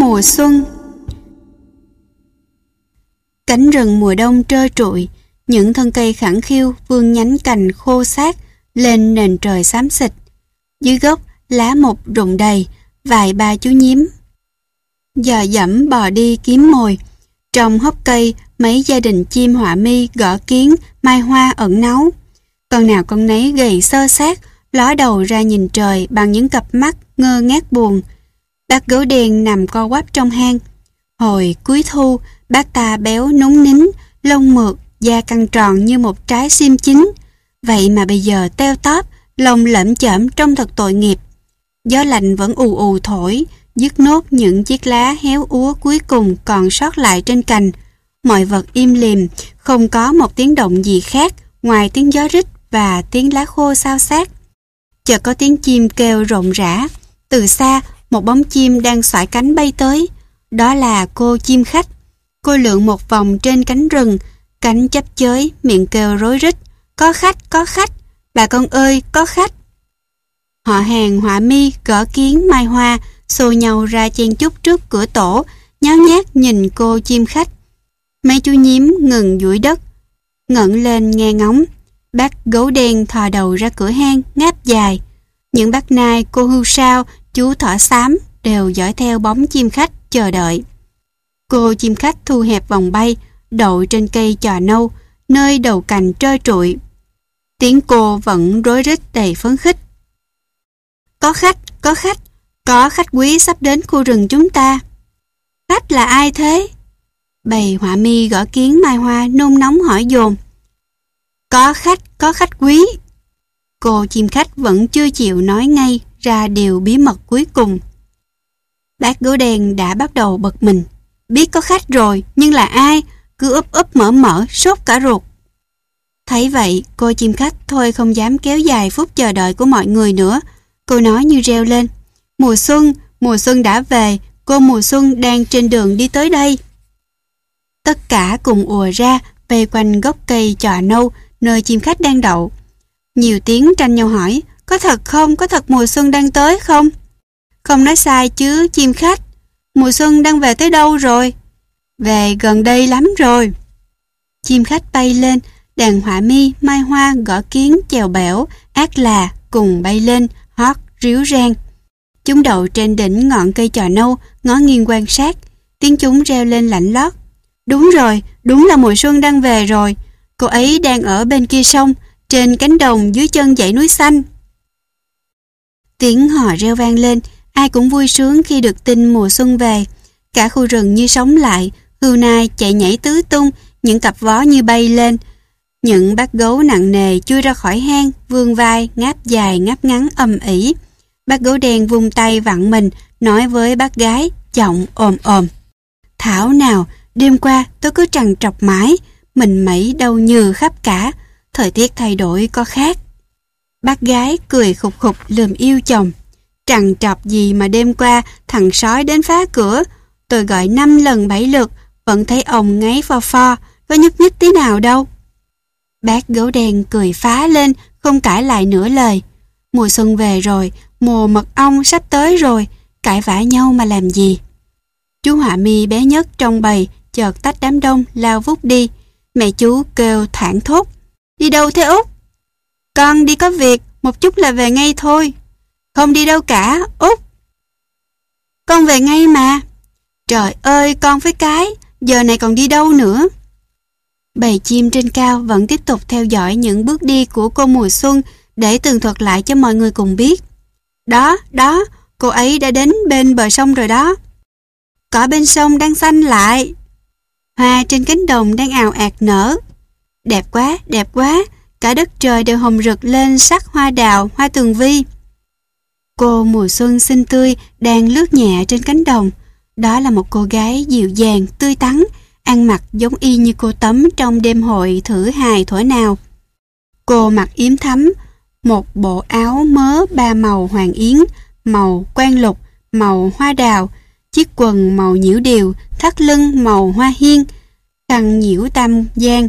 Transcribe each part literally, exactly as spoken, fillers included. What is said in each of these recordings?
mùa xuân. Cánh rừng mùa đông trơ trụi, những thân cây khẳng khiu vươn nhánh cành khô xác lên nền trời xám xịt. Dưới gốc lá mục rụng đầy, vài ba chú nhím dò dẫm bò đi kiếm mồi. Trong hốc cây, mấy gia đình chim họa mi, gõ kiến, mai hoa ẩn náu. Con nào con nấy gầy xơ xác, ló đầu ra nhìn trời bằng những cặp mắt ngơ ngác buồn. Bác gấu đen nằm co quắp trong hang. Hồi cuối thu, bác ta béo núng nính, lông mượt, da căng tròn như một trái sim chín. Vậy mà bây giờ teo tóp, lông lởm chởm trông thật tội nghiệp. Gió lạnh vẫn ù ù thổi, dứt nốt những chiếc lá héo úa cuối cùng còn sót lại trên cành. Mọi vật im lìm, không có một tiếng động gì khác ngoài tiếng gió rít và tiếng lá khô xao xạc. Chợt có tiếng chim kêu rộn rã. Từ xa, một bóng chim đang xoải cánh bay tới. Đó là cô chim khách. Cô lượn một vòng trên cánh rừng, cánh chắp chới, miệng kêu rối rít. Có khách, có khách, bà con ơi, có khách. Họ hàng họa mi, gõ kiến, mai hoa xô nhau ra chen chúc trước cửa tổ, nháo nhác nhìn cô chim khách. Mấy chú nhím ngừng duỗi đất, ngẩng lên nghe ngóng. Bác gấu đen thò đầu ra cửa hang, ngáp dài. Những bác nai, cô hươu sao, chú thỏ xám đều dõi theo bóng chim khách chờ đợi. Cô chim khách thu hẹp vòng bay, đậu trên cây chò nâu, nơi đầu cành trơ trụi. Tiếng cô vẫn rối rít đầy phấn khích. Có khách, có khách, có khách quý sắp đến khu rừng chúng ta. Khách là ai thế? Bầy họa mi, gõ kiến, mai hoa nôn nóng hỏi dồn. Có khách, có khách quý. Cô chim khách vẫn chưa chịu nói ngay ra điều bí mật cuối cùng. Bác gấu đen đã bắt đầu bực mình. Biết có khách rồi, nhưng là ai? Cứ úp úp mở mở, sốt cả ruột. Thấy vậy, cô chim khách thôi không dám kéo dài phút chờ đợi của mọi người nữa. Cô nói như reo lên. Mùa xuân, mùa xuân đã về, cô mùa xuân đang trên đường đi tới đây. Tất cả cùng ùa ra, vây quanh gốc cây chò nâu, nơi chim khách đang đậu. Nhiều tiếng tranh nhau hỏi, có thật không, có thật mùa xuân đang tới không? Không nói sai chứ chim khách, mùa xuân đang về tới đâu rồi? Về gần đây lắm rồi. Chim khách bay lên, đàn họa mi, mai hoa, gõ kiến, chèo bẻo, ác là cùng bay lên, hót, ríu rang. Chúng đậu trên đỉnh ngọn cây chò nâu, ngó nghiêng quan sát. Tiếng chúng reo lên lạnh lót. Đúng rồi, đúng là mùa xuân đang về rồi. Cô ấy đang ở bên kia sông, trên cánh đồng dưới chân dãy núi xanh. Tiếng hò reo vang lên, ai cũng vui sướng khi được tin mùa xuân về. Cả khu rừng như sống lại, hươu nai chạy nhảy tứ tung, những cặp vó như bay lên. Những bác gấu nặng nề chui ra khỏi hang, vươn vai, ngáp dài ngáp ngắn ầm ĩ. Bác gấu đen vung tay vặn mình, nói với bác gái, giọng ồm ồm. Thảo nào, đêm qua tôi cứ trằn trọc mãi, mình mẩy đau nhừ khắp cả, thời tiết thay đổi có khác. Bác gái cười khục khục lườm yêu chồng. Trằn trọc gì mà đêm qua thằng sói đến phá cửa, tôi gọi năm lần bảy lượt, vẫn thấy ông ngáy pho pho, có nhúc nhích tí nào đâu. Bác gấu đen cười phá lên, không cãi lại nửa lời. Mùa xuân về rồi, mùa mật ong sắp tới rồi, cãi vã nhau mà làm gì. Chú họa mi bé nhất trong bầy chợt tách đám đông lao vút đi. Mẹ chú kêu thảng thốt. Đi đâu thế Út? Con đi có việc, một chút là về ngay thôi. Không đi đâu cả, Út. Con về ngay mà. Trời ơi, con với cái, giờ này còn đi đâu nữa? Bầy chim trên cao vẫn tiếp tục theo dõi những bước đi của cô mùa xuân để tường thuật lại cho mọi người cùng biết. Đó, đó, cô ấy đã đến bên bờ sông rồi đó. Cỏ bên sông đang xanh lại. Hoa trên cánh đồng đang ào ạt nở. Đẹp quá, đẹp quá, cả đất trời đều hồng rực lên sắc hoa đào, hoa tường vi. Cô mùa xuân xinh tươi đang lướt nhẹ trên cánh đồng. Đó là một cô gái dịu dàng, tươi tắn, ăn mặc giống y như cô Tấm trong đêm hội thử hài thuở nào. Cô mặc yếm thắm, một bộ áo mớ ba màu hoàng yến, màu quan lục, màu hoa đào, chiếc quần màu nhiễu điều, thắt lưng màu hoa hiên, khăn nhiễu tam giang.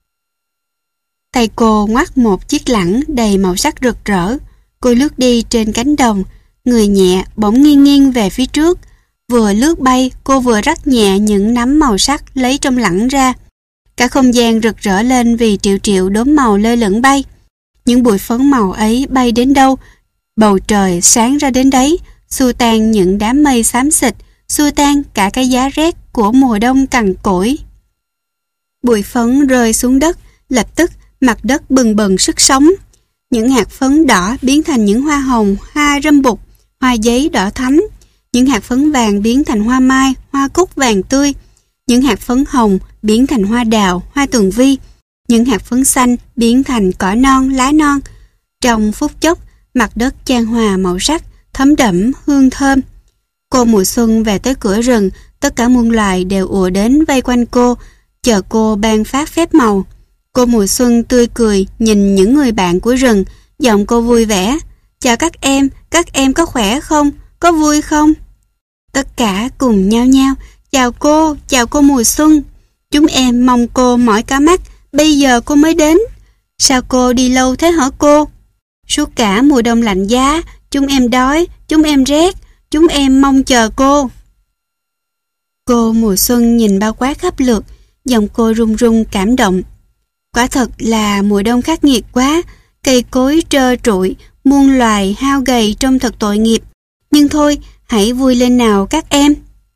Tay cô ngoắt một chiếc lẵng đầy màu sắc rực rỡ. Cô lướt đi trên cánh đồng, người nhẹ bỗng nghiêng nghiêng về phía trước. Vừa lướt bay, cô vừa rắc nhẹ những nắm màu sắc lấy trong lẵng ra. Cả không gian rực rỡ lên vì triệu triệu đốm màu lơ lửng bay. Những bụi phấn màu ấy bay đến đâu, bầu trời sáng ra đến đấy, xua tan những đám mây xám xịt, xua tan cả cái giá rét của mùa đông cằn cỗi. Bụi phấn rơi xuống đất, lập tức mặt đất bừng bừng sức sống. Những hạt phấn đỏ biến thành những hoa hồng, hoa râm bụt, hoa giấy đỏ thắm. Những hạt phấn vàng biến thành hoa mai, hoa cúc vàng tươi. Những hạt phấn hồng biến thành hoa đào, hoa tường vi. Những hạt phấn xanh biến thành cỏ non, lá non. Trong phút chốc, mặt đất chan hòa màu sắc, thấm đẫm hương thơm. Cô mùa xuân về tới cửa rừng, tất cả muôn loài đều ùa đến vây quanh cô, chờ cô ban phát phép màu. Cô mùa xuân tươi cười nhìn những người bạn của rừng, giọng cô vui vẻ. Chào các em, các em có khỏe không? Có vui không? Tất cả cùng nhao nhao. Chào cô, chào cô mùa xuân. Chúng em mong cô mỏi cả mắt, bây giờ cô mới đến. Sao cô đi lâu thế hả cô? Suốt cả mùa đông lạnh giá, chúng em đói, chúng em rét, chúng em mong chờ cô. Cô mùa xuân nhìn bao quát khắp lượt, giọng cô run run cảm động. Quả thật là mùa đông khắc nghiệt quá, cây cối trơ trụi, muôn loài hao gầy trông thật tội nghiệp. Nhưng thôi, hãy vui lên nào các em.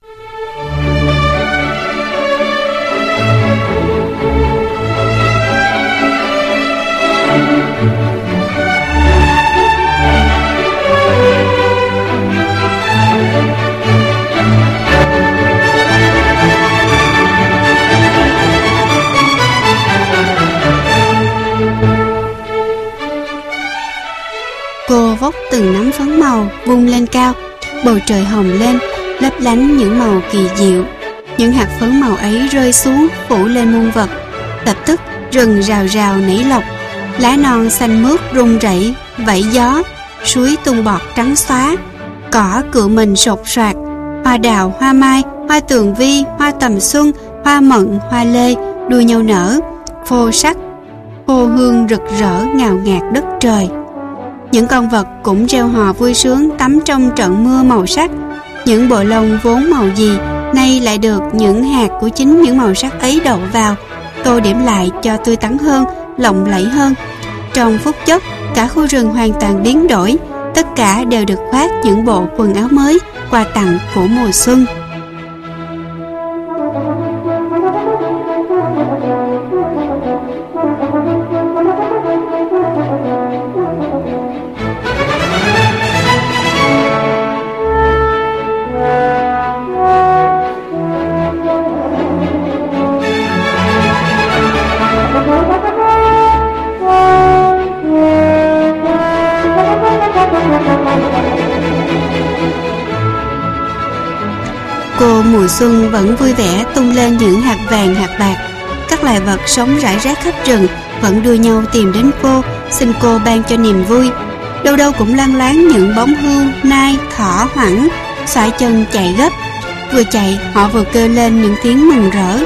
Cô vốc từng nắm phấn màu vung lên cao, bầu trời hồng lên, lấp lánh những màu kỳ diệu. Những hạt phấn màu ấy rơi xuống phủ lên muôn vật. Lập tức rừng rào rào nảy lộc, lá non xanh mướt rung rẩy vẫy gió, suối tung bọt trắng xóa, cỏ cựa mình sột soạt. Hoa đào, hoa mai, hoa tường vi, hoa tầm xuân, hoa mận, hoa lê đua nhau nở, phô sắc, phô hương rực rỡ ngào ngạt đất trời. Những con vật cũng reo hò vui sướng tắm trong trận mưa màu sắc. Những bộ lông vốn màu gì nay lại được những hạt của chính những màu sắc ấy đậu vào, tô điểm lại cho tươi tắn hơn, lộng lẫy hơn. Trong phút chốc, cả khu rừng hoàn toàn biến đổi, tất cả đều được khoác những bộ quần áo mới, quà tặng của mùa xuân. Cô mùa xuân vẫn vui vẻ tung lên những hạt vàng hạt bạc. Các loài vật sống rải rác khắp rừng vẫn đua nhau tìm đến cô, xin cô ban cho niềm vui. Đâu đâu cũng loang loáng những bóng hươu, nai, thỏ, hoẳng, xoải chân chạy gấp. Vừa chạy họ vừa kêu lên những tiếng mừng rỡ.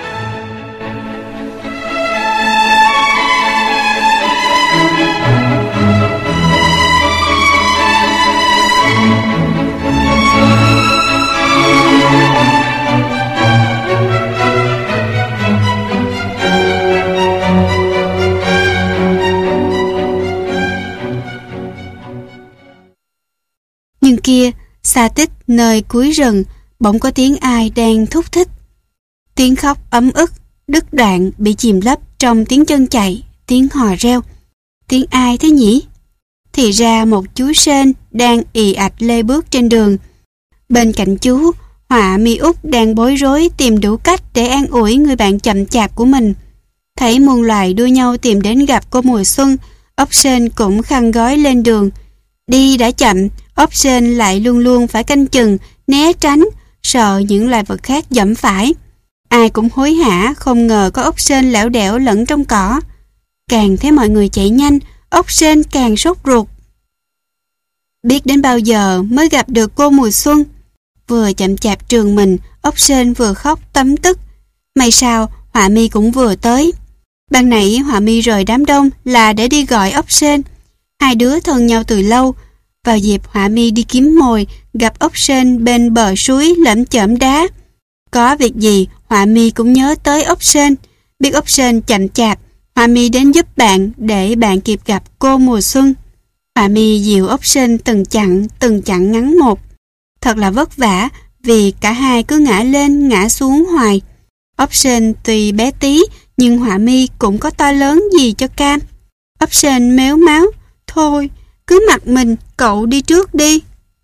Nhưng kia, xa tích nơi cuối rừng, bỗng có tiếng ai đang thúc thích. Tiếng khóc ấm ức, đứt đoạn bị chìm lấp trong tiếng chân chạy, tiếng hò reo. Tiếng ai thế nhỉ? Thì ra một chú sên đang ì ạch lê bước trên đường. Bên cạnh chú, Họa Mi Út đang bối rối tìm đủ cách để an ủi người bạn chậm chạp của mình. Thấy muôn loài đua nhau tìm đến gặp cô mùa xuân, ốc sên cũng khăn gói lên đường. Đi đã chậm, ốc sên lại luôn luôn phải canh chừng, né tránh, sợ những loài vật khác dẫm phải. Ai cũng hối hả, không ngờ có ốc sên lẻo đẻo lẫn trong cỏ. Càng thấy mọi người chạy nhanh, ốc sên càng sốt ruột. Biết đến bao giờ mới gặp được cô mùa xuân. Vừa chậm chạp trường mình, ốc sên vừa khóc tấm tức. May sao, Họa Mi cũng vừa tới. Ban nãy Họa Mi rời đám đông là để đi gọi ốc sên. Hai đứa thân nhau từ lâu. Vào dịp Họa mi đi kiếm mồi, gặp ốc sên bên bờ suối lởm chởm đá. Có việc gì, Họa mi cũng nhớ tới ốc sên. Biết ốc sên chậm chạp, Họa mi đến giúp bạn để bạn kịp gặp cô mùa xuân. Họa mi dìu ốc sên từng chặng, từng chặng ngắn một. Thật là vất vả vì cả hai cứ ngã lên ngã xuống hoài. Ốc sên tuy bé tí nhưng Họa mi cũng có to lớn gì cho cam. Ốc sên méo máu, thôi cứ mặc mình, cậu đi trước đi.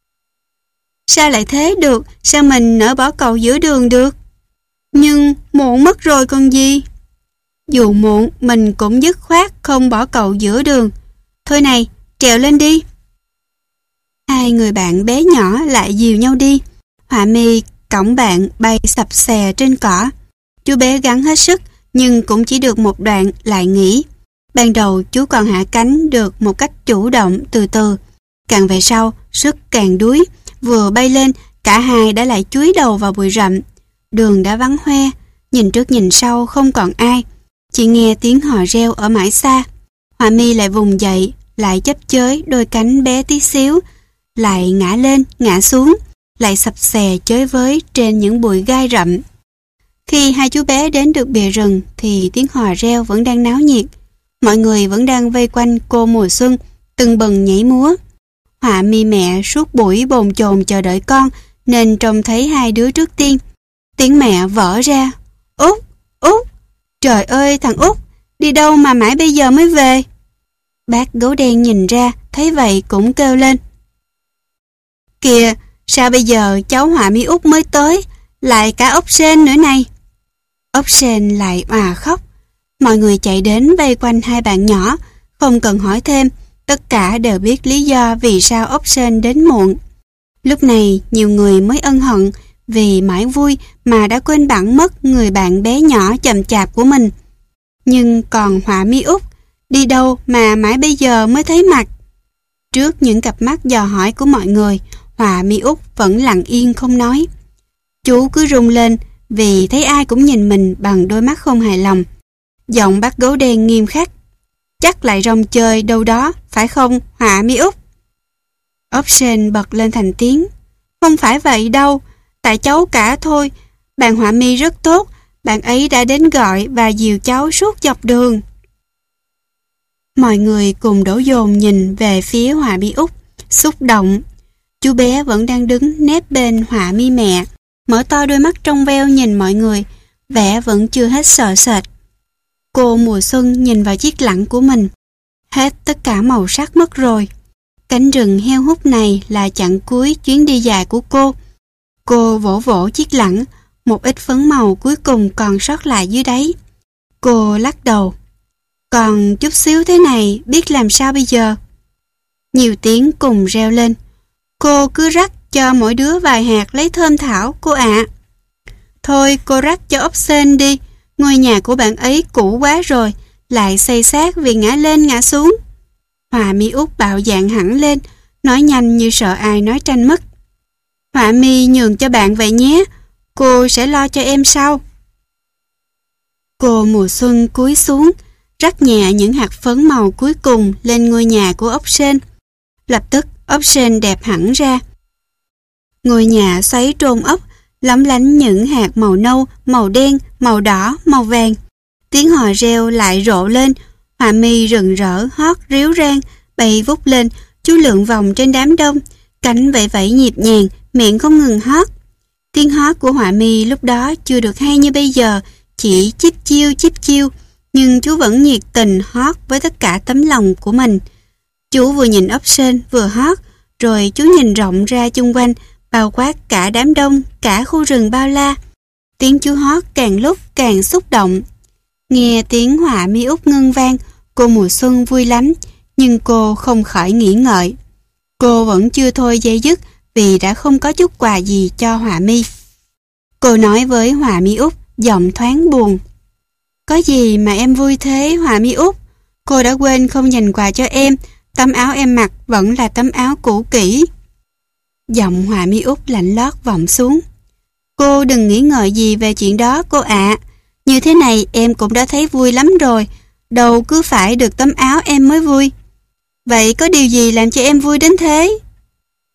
Sao lại thế được, sao mình nỡ bỏ cậu giữa đường được? Nhưng muộn mất rồi còn gì. Dù muộn mình cũng dứt khoát không bỏ cậu giữa đường. Thôi này, trèo lên đi. Hai người bạn bé nhỏ lại dìu nhau đi. Họa mi cõng bạn bay sập xè trên cỏ. Chú bé gắng hết sức nhưng cũng chỉ được một đoạn lại nghỉ. Ban đầu chú còn hạ cánh được một cách chủ động từ từ. Càng về sau, sức càng đuối. Vừa bay lên, cả hai đã lại chúi đầu vào bụi rậm. Đường đã vắng hoe, nhìn trước nhìn sau không còn ai. Chỉ nghe tiếng hò reo ở mãi xa. Họa mi lại vùng dậy, lại chấp chới đôi cánh bé tí xíu, lại ngã lên, ngã xuống, lại sập xè chới với trên những bụi gai rậm. Khi hai chú bé đến được bìa rừng thì tiếng hò reo vẫn đang náo nhiệt. Mọi người vẫn đang vây quanh cô mùa xuân, tưng bừng nhảy múa. Họa mi mẹ suốt buổi bồn chồn chờ đợi con nên trông thấy hai đứa trước tiên. Tiếng mẹ vỡ ra. Út, Út, trời ơi thằng Út, đi đâu mà mãi bây giờ mới về? Bác gấu đen nhìn ra, thấy vậy cũng kêu lên. Kìa, sao bây giờ cháu Họa mi Út mới tới, lại cả ốc sên nữa này. Ốc sên lại òa khóc. Mọi người chạy đến vây quanh hai bạn nhỏ, không cần hỏi thêm, tất cả đều biết lý do vì sao ốc sên đến muộn. Lúc này nhiều người mới ân hận vì mãi vui mà đã quên bẵng mất người bạn bé nhỏ chậm chạp của mình. Nhưng còn Họa mi Út, đi đâu mà mãi bây giờ mới thấy mặt? Trước những cặp mắt dò hỏi của mọi người, Họa mi Út vẫn lặng yên không nói. Chú cứ rung lên vì thấy ai cũng nhìn mình bằng đôi mắt không hài lòng. Giọng bác gấu đen nghiêm khắc. Chắc lại rong chơi đâu đó, phải không Họa mi Út? Ốc sên bật lên thành tiếng. Không phải vậy đâu, tại cháu cả thôi. Bạn Họa mi rất tốt, bạn ấy đã đến gọi và dìu cháu suốt dọc đường. Mọi người cùng đổ dồn nhìn về phía Họa mi Út, xúc động. Chú bé vẫn đang đứng nép bên Họa mi mẹ, mở to đôi mắt trong veo nhìn mọi người, vẻ vẫn chưa hết sợ sệt. Cô mùa xuân nhìn vào chiếc lẵng của mình. Hết tất cả màu sắc mất rồi. Cánh rừng heo hút này là chặng cuối chuyến đi dài của cô. Cô vỗ vỗ chiếc lẵng, một ít phấn màu cuối cùng còn sót lại dưới đáy. Cô lắc đầu. Còn chút xíu thế này, biết làm sao bây giờ? Nhiều tiếng cùng reo lên. Cô cứ rắc cho mỗi đứa vài hạt lấy thơm thảo, cô ạ. Thôi cô rắc cho ốc sên đi. Ngôi nhà của bạn ấy cũ quá rồi, lại xây xát vì ngã lên ngã xuống. Họa mi Út bạo dạn hẳn lên, nói nhanh như sợ ai nói tranh mất. Họa mi nhường cho bạn vậy nhé, cô sẽ lo cho em sau. Cô mùa xuân cúi xuống, rắc nhẹ những hạt phấn màu cuối cùng lên ngôi nhà của ốc sên. Lập tức ốc sên đẹp hẳn ra. Ngôi nhà xoáy trôn ốc, lóng lánh những hạt màu nâu, màu đen, màu đỏ, màu vàng. Tiếng hò reo lại rộ lên. Họa mi rừng rỡ hót ríu rang, bay vút lên, chú lượn vòng trên đám đông, cánh vẫy vẫy nhịp nhàng, miệng không ngừng hót. Tiếng hót của Họa mi lúc đó chưa được hay như bây giờ, chỉ chíp chiêu chíp chiêu, nhưng chú vẫn nhiệt tình hót với tất cả tấm lòng của mình. Chú vừa nhìn ốc sên vừa hót, rồi chú nhìn rộng ra chung quanh, bao quát cả đám đông, cả khu rừng bao la. Tiếng chú hót càng lúc càng xúc động. Nghe tiếng Họa mi Út ngân vang, cô mùa xuân vui lắm, nhưng cô không khỏi nghĩ ngợi. Cô vẫn chưa thôi dây dứt vì đã không có chút quà gì cho Họa mi. Cô nói với Họa mi Út, giọng thoáng buồn. Có gì mà em vui thế Họa mi Út? Cô đã quên không dành quà cho em, tấm áo em mặc vẫn là tấm áo cũ kỹ. Giọng Họa mi Út lạnh lót vọng xuống. Cô đừng nghĩ ngợi gì về chuyện đó cô ạ. Như thế này em cũng đã thấy vui lắm rồi, đâu cứ phải được tấm áo em mới vui. Vậy có điều gì làm cho em vui đến thế?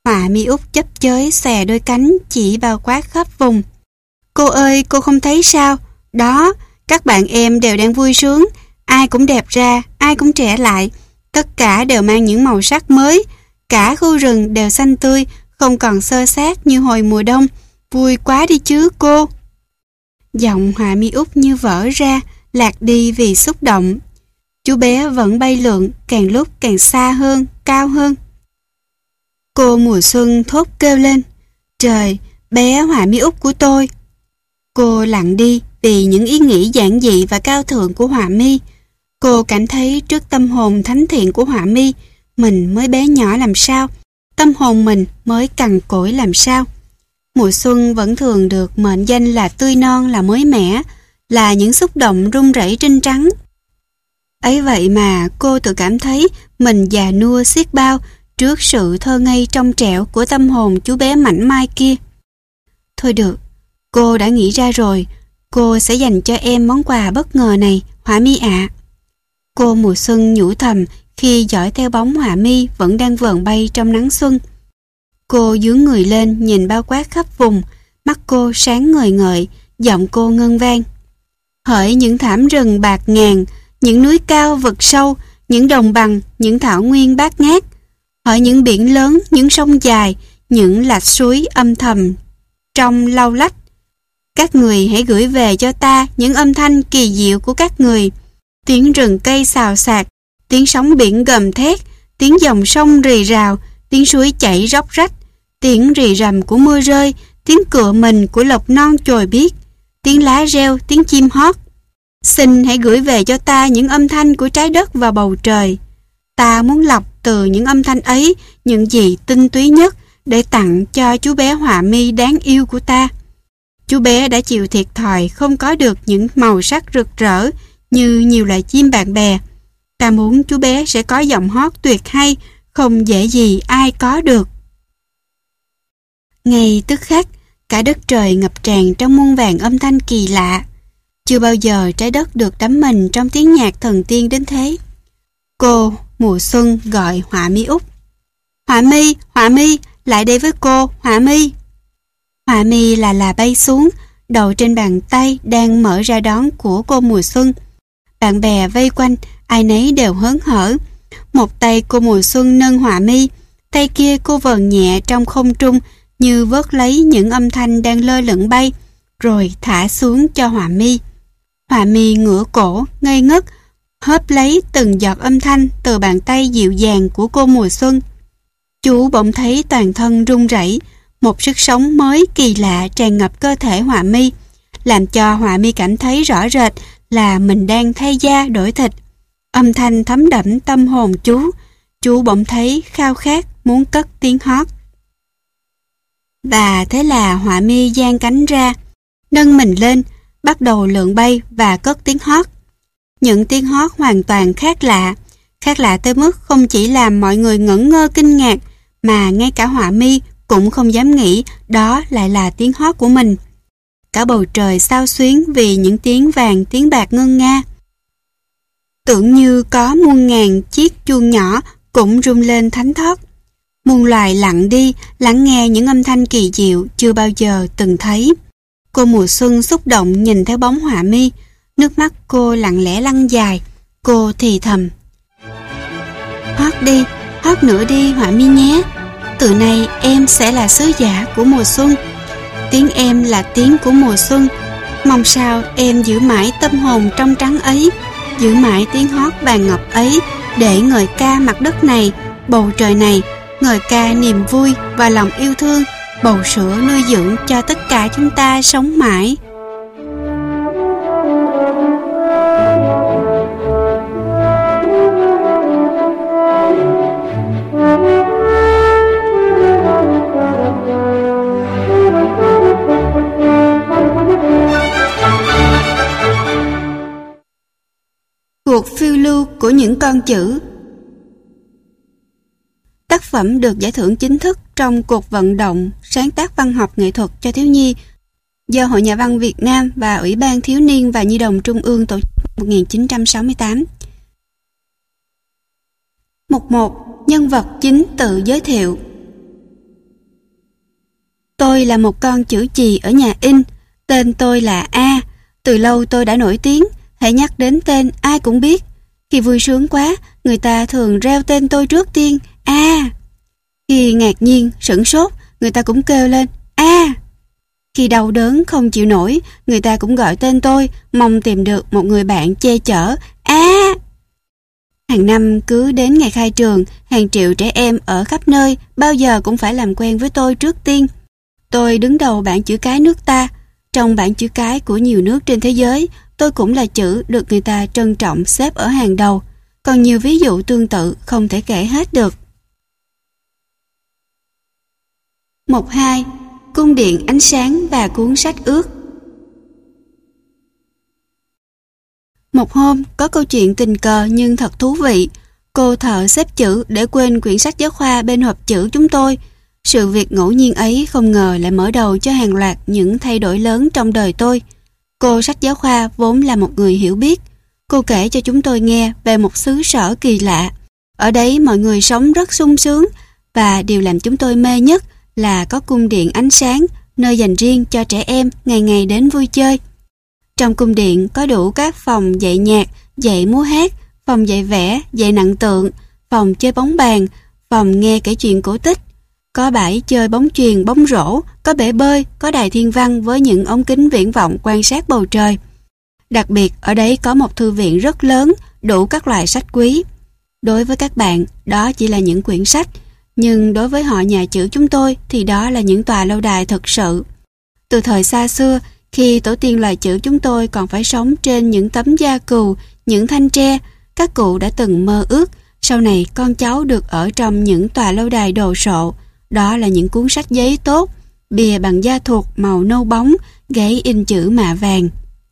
Họa mi Út chấp chới xòe đôi cánh chỉ bao quát khắp vùng. Cô ơi, cô không thấy sao? Đó, các bạn em đều đang vui sướng, ai cũng đẹp ra, ai cũng trẻ lại, tất cả đều mang những màu sắc mới, cả khu rừng đều xanh tươi, không còn xơ xác như hồi mùa đông, vui quá đi chứ cô. Giọng Họa mi Út như vỡ ra, lạc đi vì xúc động. Chú bé vẫn bay lượn, càng lúc càng xa hơn, cao hơn. Cô mùa xuân thốt kêu lên, trời, bé Họa mi Út của tôi. Cô lặng đi vì những ý nghĩ giản dị và cao thượng của Họa mi. Cô cảm thấy trước tâm hồn thánh thiện của Họa mi, mình mới bé nhỏ làm sao, tâm hồn mình mới cằn cỗi làm sao. Mùa xuân vẫn thường được mệnh danh là tươi non, là mới mẻ, là những xúc động rung rẩy trinh trắng. Ấy vậy mà cô tự cảm thấy mình già nua xiết bao trước sự thơ ngây trong trẻo của tâm hồn chú bé mảnh mai kia. Thôi được, cô đã nghĩ ra rồi, cô sẽ dành cho em món quà bất ngờ này, Họa mi ạ. Cô mùa xuân nhủ thầm khi dõi theo bóng Họa mi vẫn đang vờn bay trong nắng xuân. Cô dướn người lên nhìn bao quát khắp vùng, mắt cô sáng ngời ngợi, giọng cô ngân vang. Hỡi những thảm rừng bạc ngàn, những núi cao vực sâu, những đồng bằng, những thảo nguyên bát ngát. Hỡi những biển lớn, những sông dài, những lạch suối âm thầm trong lau lách. Các người hãy gửi về cho ta những âm thanh kỳ diệu của các người. Tiếng rừng cây xào xạc, tiếng sóng biển gầm thét, tiếng dòng sông rì rào, tiếng suối chảy róc rách, tiếng rì rầm của mưa rơi, tiếng cựa mình của lộc non chồi biếc, tiếng lá reo, tiếng chim hót. Xin hãy gửi về cho ta những âm thanh của trái đất và bầu trời. Ta muốn lọc từ những âm thanh ấy những gì tinh túy nhất để tặng cho chú bé Họa mi đáng yêu của ta. Chú bé đã chịu thiệt thòi không có được những màu sắc rực rỡ như nhiều loài chim bạn bè. Ta muốn chú bé sẽ có giọng hót tuyệt hay, không dễ gì ai có được. Ngay tức khắc, cả đất trời ngập tràn trong muôn vàn âm thanh kỳ lạ. Chưa bao giờ trái đất được đắm mình trong tiếng nhạc thần tiên đến thế. Cô, mùa xuân gọi Họa mi Út. Họa mi, Họa mi, lại đây với cô, Họa mi. Họa mi là là bay xuống, đầu trên bàn tay đang mở ra đón của cô mùa xuân. Bạn bè vây quanh, ai nấy đều hớn hở. Một tay cô mùa xuân nâng Họa mi, tay kia cô vờn nhẹ trong không trung như vớt lấy những âm thanh đang lơ lửng bay, rồi thả xuống cho Họa mi. Họa mi ngửa cổ, ngây ngất, hớp lấy từng giọt âm thanh từ bàn tay dịu dàng của cô mùa xuân. Chú bỗng thấy toàn thân run rẩy, một sức sống mới kỳ lạ tràn ngập cơ thể Họa mi, làm cho Họa mi cảm thấy rõ rệt là mình đang thay da đổi thịt. Âm thanh thấm đẫm tâm hồn chú, chú bỗng thấy khao khát muốn cất tiếng hót. Và thế là Họa mi giang cánh ra, nâng mình lên, bắt đầu lượn bay và cất tiếng hót. Những tiếng hót hoàn toàn khác lạ, khác lạ tới mức không chỉ làm mọi người ngẩn ngơ kinh ngạc, mà ngay cả Họa mi cũng không dám nghĩ đó lại là tiếng hót của mình. Cả bầu trời xao xuyến vì những tiếng vàng tiếng bạc ngân nga. Tưởng như có muôn ngàn chiếc chuông nhỏ cũng rung lên thánh thót. Muôn loài lặng đi, lắng nghe những âm thanh kỳ diệu chưa bao giờ từng thấy. Cô mùa xuân xúc động nhìn theo bóng Họa mi, nước mắt cô lặng lẽ lăn dài. Cô thì thầm: hót đi, hót nữa đi Họa mi nhé. Từ nay em sẽ là sứ giả của mùa xuân. Tiếng em là tiếng của mùa xuân. Mong sao em giữ mãi tâm hồn trong trắng ấy, giữ mãi tiếng hót vàng ngọc ấy, để ngợi ca mặt đất này, bầu trời này, ngợi ca niềm vui và lòng yêu thương, bầu sữa nuôi dưỡng cho tất cả chúng ta sống mãi. Cuộc phiêu lưu của những con chữ. Tác phẩm được giải thưởng chính thức trong cuộc vận động sáng tác văn học nghệ thuật cho thiếu nhi do Hội Nhà văn Việt Nam và Ủy ban Thiếu niên và Nhi đồng Trung ương tổ chức một nghìn chín trăm sáu mươi tám. Mục một. Nhân vật chính tự giới thiệu. Tôi là một con chữ chì ở nhà in. Tên tôi là A. Từ lâu tôi đã nổi tiếng. Hãy nhắc đến tên ai cũng biết. Khi vui sướng quá, người ta thường reo tên tôi trước tiên. A. Khi ngạc nhiên, sửng sốt, người ta cũng kêu lên A. Khi đau đớn không chịu nổi, người ta cũng gọi tên tôi, mong tìm được một người bạn che chở. A. Hàng năm cứ đến ngày khai trường, hàng triệu trẻ em ở khắp nơi bao giờ cũng phải làm quen với tôi trước tiên. Tôi đứng đầu bảng chữ cái nước ta. Trong bảng chữ cái của nhiều nước trên thế giới, tôi cũng là chữ được người ta trân trọng xếp ở hàng đầu. Còn nhiều ví dụ tương tự không thể kể hết được. Mục hai. Cung điện ánh sáng và cuốn sách ước. Một hôm, có câu chuyện tình cờ nhưng thật thú vị. Cô thợ xếp chữ để quên quyển sách giáo khoa bên hộp chữ chúng tôi. Sự việc ngẫu nhiên ấy không ngờ lại mở đầu cho hàng loạt những thay đổi lớn trong đời tôi. Cô sách giáo khoa vốn là một người hiểu biết. Cô kể cho chúng tôi nghe về một xứ sở kỳ lạ. Ở đấy mọi người sống rất sung sướng, và điều làm chúng tôi mê nhất là có cung điện ánh sáng, nơi dành riêng cho trẻ em ngày ngày đến vui chơi. Trong cung điện có đủ các phòng dạy nhạc, dạy múa hát, phòng dạy vẽ, dạy nặng tượng, phòng chơi bóng bàn, phòng nghe kể chuyện cổ tích. Có bãi chơi bóng chuyền, bóng rổ, có bể bơi, có đài thiên văn với những ống kính viễn vọng quan sát bầu trời. Đặc biệt ở đấy có một thư viện rất lớn, đủ các loại sách quý. Đối với các bạn, đó chỉ là những quyển sách, nhưng đối với họ nhà chữ chúng tôi thì đó là những tòa lâu đài thực sự. Từ thời xa xưa, khi tổ tiên loài chữ chúng tôi còn phải sống trên những tấm da cừu, những thanh tre, các cụ đã từng mơ ước sau này con cháu được ở trong những tòa lâu đài đồ sộ. Đó là những cuốn sách giấy tốt, bìa bằng da thuộc màu nâu bóng, gáy in chữ mạ vàng.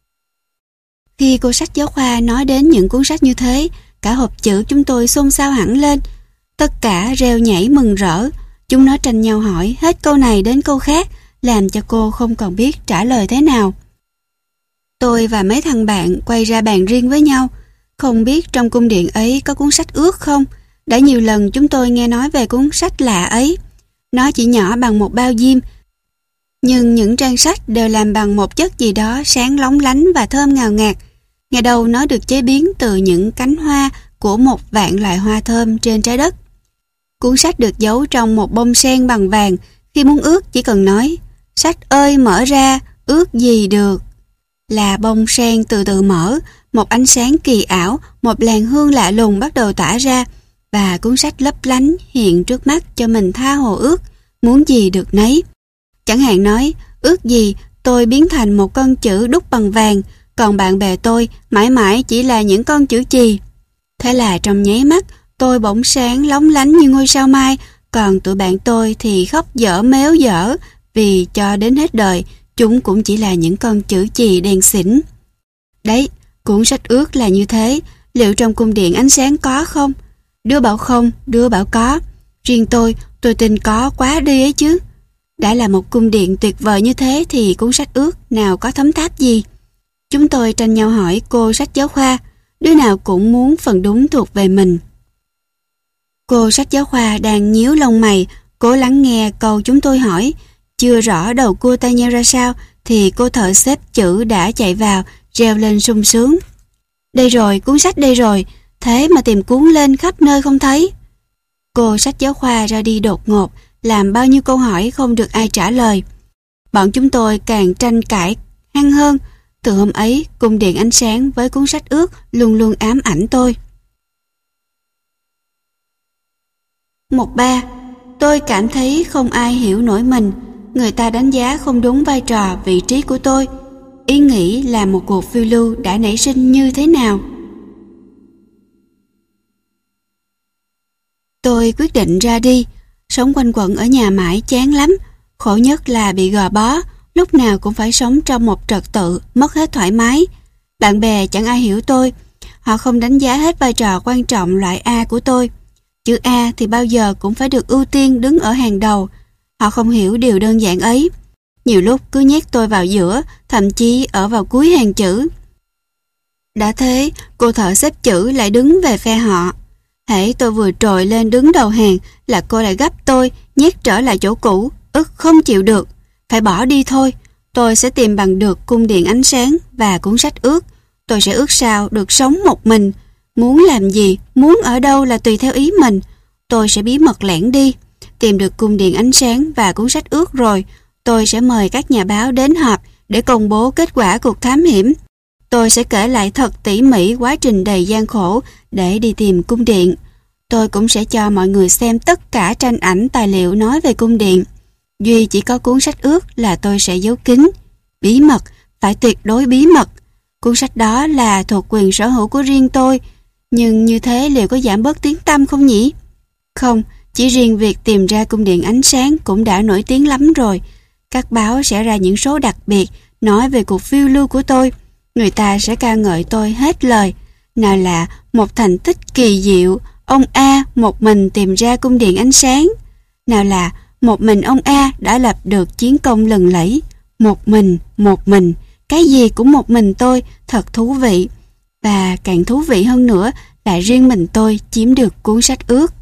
Khi cô sách giáo khoa nói đến những cuốn sách như thế, cả hộp chữ chúng tôi xôn xao hẳn lên. Tất cả reo nhảy mừng rỡ. Chúng nó tranh nhau hỏi hết câu này đến câu khác, làm cho cô không còn biết trả lời thế nào. Tôi và mấy thằng bạn quay ra bàn riêng với nhau. Không biết trong cung điện ấy có cuốn sách ước không? Đã nhiều lần chúng tôi nghe nói về cuốn sách lạ ấy. Nó chỉ nhỏ bằng một bao diêm, nhưng những trang sách đều làm bằng một chất gì đó sáng lóng lánh và thơm ngào ngạt. Ngày đầu nó được chế biến từ những cánh hoa của một vạn loại hoa thơm trên trái đất. Cuốn sách được giấu trong một bông sen bằng vàng. Khi muốn ước chỉ cần nói: "Sách ơi mở ra, ước gì được." Là bông sen từ từ mở, một ánh sáng kỳ ảo, một làn hương lạ lùng bắt đầu tỏa ra, và cuốn sách lấp lánh hiện trước mắt cho mình tha hồ ước, muốn gì được nấy. Chẳng hạn nói: "Ước gì tôi biến thành một con chữ đúc bằng vàng, còn bạn bè tôi mãi mãi chỉ là những con chữ chì." Thế là trong nháy mắt, tôi bỗng sáng lóng lánh như ngôi sao mai, còn tụi bạn tôi thì khóc dở méo dở, vì cho đến hết đời, chúng cũng chỉ là những con chữ chì đen xỉn. Đấy, cuốn sách ước là như thế. Liệu trong cung điện ánh sáng có không? Đứa bảo không, đứa bảo có. Riêng tôi, tôi tin có quá đi ấy chứ. Đã là một cung điện tuyệt vời như thế thì cuốn sách ước nào có thấm tháp gì? Chúng tôi tranh nhau hỏi cô sách giáo khoa. Đứa nào cũng muốn phần đúng thuộc về mình. Cô sách giáo khoa đang nhíu lông mày, cố lắng nghe câu chúng tôi hỏi. Chưa rõ đầu cua tay nhau ra sao thì cô thợ xếp chữ đã chạy vào, reo lên sung sướng: "Đây rồi, cuốn sách đây rồi, thế mà tìm cuốn lên khắp nơi không thấy." Cô sách giáo khoa ra đi đột ngột, làm bao nhiêu câu hỏi không được ai trả lời. Bọn chúng tôi càng tranh cãi hăng hơn. Từ hôm ấy, cung điện ánh sáng với cuốn sách ước luôn luôn ám ảnh tôi. Mục ba. Tôi cảm thấy không ai hiểu nổi mình. Người ta đánh giá không đúng vai trò, vị trí của tôi. Ý nghĩ là một cuộc phiêu lưu đã nảy sinh như thế nào? Tôi quyết định ra đi. Sống quanh quẩn ở nhà mãi chán lắm. Khổ nhất là bị gò bó, lúc nào cũng phải sống trong một trật tự, mất hết thoải mái. Bạn bè chẳng ai hiểu tôi. Họ không đánh giá hết vai trò quan trọng loại A của tôi. Chữ A thì bao giờ cũng phải được ưu tiên đứng ở hàng đầu. Họ không hiểu điều đơn giản ấy. Nhiều lúc cứ nhét tôi vào giữa, thậm chí ở vào cuối hàng chữ. Đã thế, cô thợ xếp chữ lại đứng về phe họ. Hễ tôi vừa trồi lên đứng đầu hàng là cô lại gấp tôi, nhét trở lại chỗ cũ, ức không chịu được. phải bỏ đi thôi. Tôi sẽ tìm bằng được cung điện ánh sáng và cuốn sách ước. Tôi sẽ ước sao được sống một mình. Muốn làm gì, muốn ở đâu là tùy theo ý mình. Tôi sẽ bí mật lẻn đi. Tìm được cung điện ánh sáng và cuốn sách ước rồi, tôi sẽ mời các nhà báo đến họp để công bố kết quả cuộc thám hiểm. Tôi sẽ kể lại thật tỉ mỉ quá trình đầy gian khổ để đi tìm cung điện. Tôi cũng sẽ cho mọi người xem tất cả tranh ảnh tài liệu nói về cung điện. Duy chỉ có cuốn sách ước là tôi sẽ giấu kín. Bí mật, phải tuyệt đối bí mật. Cuốn sách đó là thuộc quyền sở hữu của riêng tôi. Nhưng như thế liệu có giảm bớt tiếng tăm không nhỉ? Không, chỉ riêng việc tìm ra cung điện ánh sáng cũng đã nổi tiếng lắm rồi. Các báo sẽ ra những số đặc biệt nói về cuộc phiêu lưu của tôi. Người ta sẽ ca ngợi tôi hết lời. Nào là một thành tích kỳ diệu, ông A một mình tìm ra cung điện ánh sáng. Nào là một mình ông A đã lập được chiến công lừng lẫy. Một mình, một mình, cái gì cũng một mình tôi, thật thú vị. Và càng thú vị hơn nữa là riêng mình tôi chiếm được cuốn sách ước.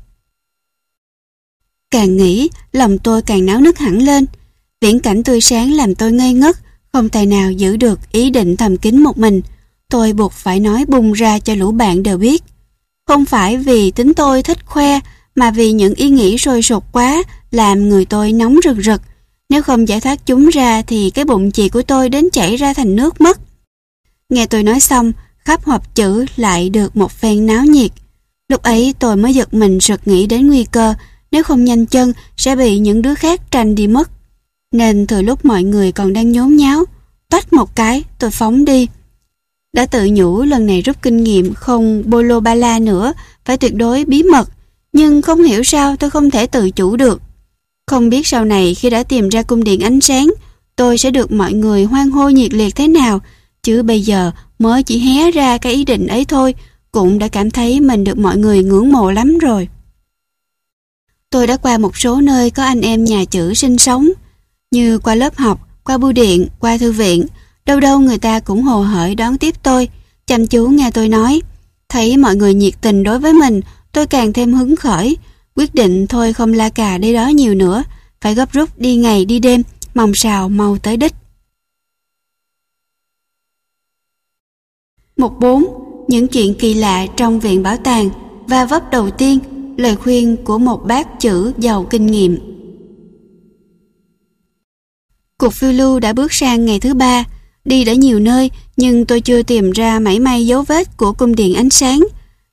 Càng nghĩ, lòng tôi càng náo nức hẳn lên. Viễn cảnh tươi sáng làm tôi ngây ngất, không tài nào giữ được ý định thầm kín một mình. Tôi buộc phải nói bung ra cho lũ bạn đều biết. Không phải vì tính tôi thích khoe, mà vì những ý nghĩ sôi sục quá làm người tôi nóng rực rực. Nếu không giải thoát chúng ra thì cái bụng chị của tôi đến chảy ra thành nước mất. Nghe tôi nói xong, khắp hộp chữ lại được một phen náo nhiệt. Lúc ấy tôi mới giật mình sực nghĩ đến nguy cơ, nếu không nhanh chân sẽ bị những đứa khác tranh đi mất. Nên từ lúc mọi người còn đang nhốn nháo, toách một cái tôi phóng đi. Đã tự nhủ lần này rút kinh nghiệm không bolo ba la nữa, phải tuyệt đối bí mật. Nhưng không hiểu sao tôi không thể tự chủ được. Không biết sau này khi đã tìm ra cung điện ánh sáng, tôi sẽ được mọi người hoan hô nhiệt liệt thế nào. Chứ bây giờ mới chỉ hé ra cái ý định ấy thôi, cũng đã cảm thấy mình được mọi người ngưỡng mộ lắm rồi. Tôi đã qua một số nơi có anh em nhà chữ sinh sống, như qua lớp học, qua bưu điện, qua thư viện. Đâu đâu người ta cũng hồ hởi đón tiếp tôi, chăm chú nghe tôi nói. Thấy mọi người nhiệt tình đối với mình, tôi càng thêm hứng khởi, quyết định thôi không la cà đây đó nhiều nữa, phải gấp rút đi ngày đi đêm, mong sao mau tới đích. Mục bốn. Những chuyện kỳ lạ trong viện bảo tàng. Và vấp đầu tiên, lời khuyên của một bác chữ giàu kinh nghiệm. Cuộc phiêu lưu đã bước sang ngày thứ ba. Đi đã nhiều nơi, nhưng tôi chưa tìm ra mảy may dấu vết của cung điện ánh sáng.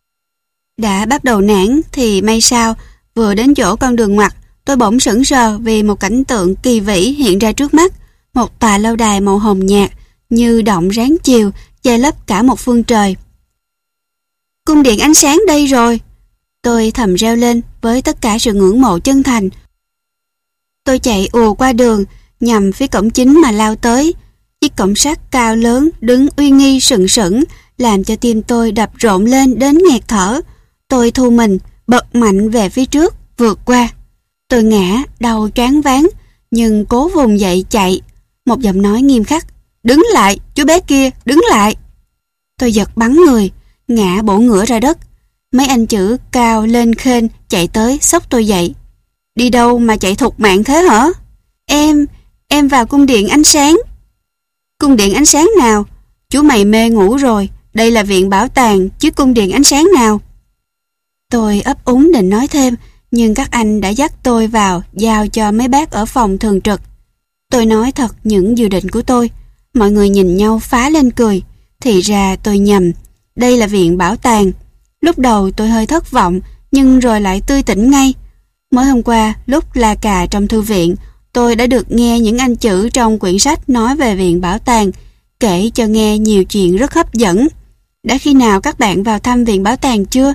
Đã bắt đầu nản thì may sao, vừa đến chỗ con đường ngoặt, tôi bỗng sững sờ vì một cảnh tượng kỳ vĩ hiện ra trước mắt. Một tòa lâu đài màu hồng nhạt, như động ráng chiều, che lấp cả một phương trời. Cung điện ánh sáng đây rồi! Tôi thầm reo lên với tất cả sự ngưỡng mộ chân thành. Tôi chạy ùa qua đường, nhằm phía cổng chính mà lao tới. Chiếc cổng sắt cao lớn đứng uy nghi sừng sững, làm cho tim tôi đập rộn lên đến nghẹt thở. Tôi thu mình, bật mạnh về phía trước, vượt qua. Tôi ngã, đầu choáng váng, nhưng cố vùng dậy chạy. Một giọng nói nghiêm khắc: "Đứng lại, chú bé kia, đứng lại!" Tôi giật bắn người, ngã bổ ngửa ra đất. Mấy anh chữ cao lên khênh chạy tới xốc tôi dậy. "Đi đâu mà chạy thục mạng thế hả?" Em, em vào cung điện ánh sáng." "Cung điện ánh sáng nào? Chú mày mê ngủ rồi, đây là viện bảo tàng chứ cung điện ánh sáng nào?" Tôi ấp úng định nói thêm, nhưng các anh đã dắt tôi vào giao cho mấy bác ở phòng thường trực. Tôi nói thật những dự định của tôi. Mọi người nhìn nhau phá lên cười. Thì ra tôi nhầm, đây là viện bảo tàng. Lúc đầu tôi hơi thất vọng, nhưng rồi lại tươi tỉnh ngay. Mới hôm qua, lúc la cà trong thư viện, tôi đã được nghe những anh chữ trong quyển sách nói về viện bảo tàng, kể cho nghe nhiều chuyện rất hấp dẫn. Đã khi nào các bạn vào thăm viện bảo tàng chưa?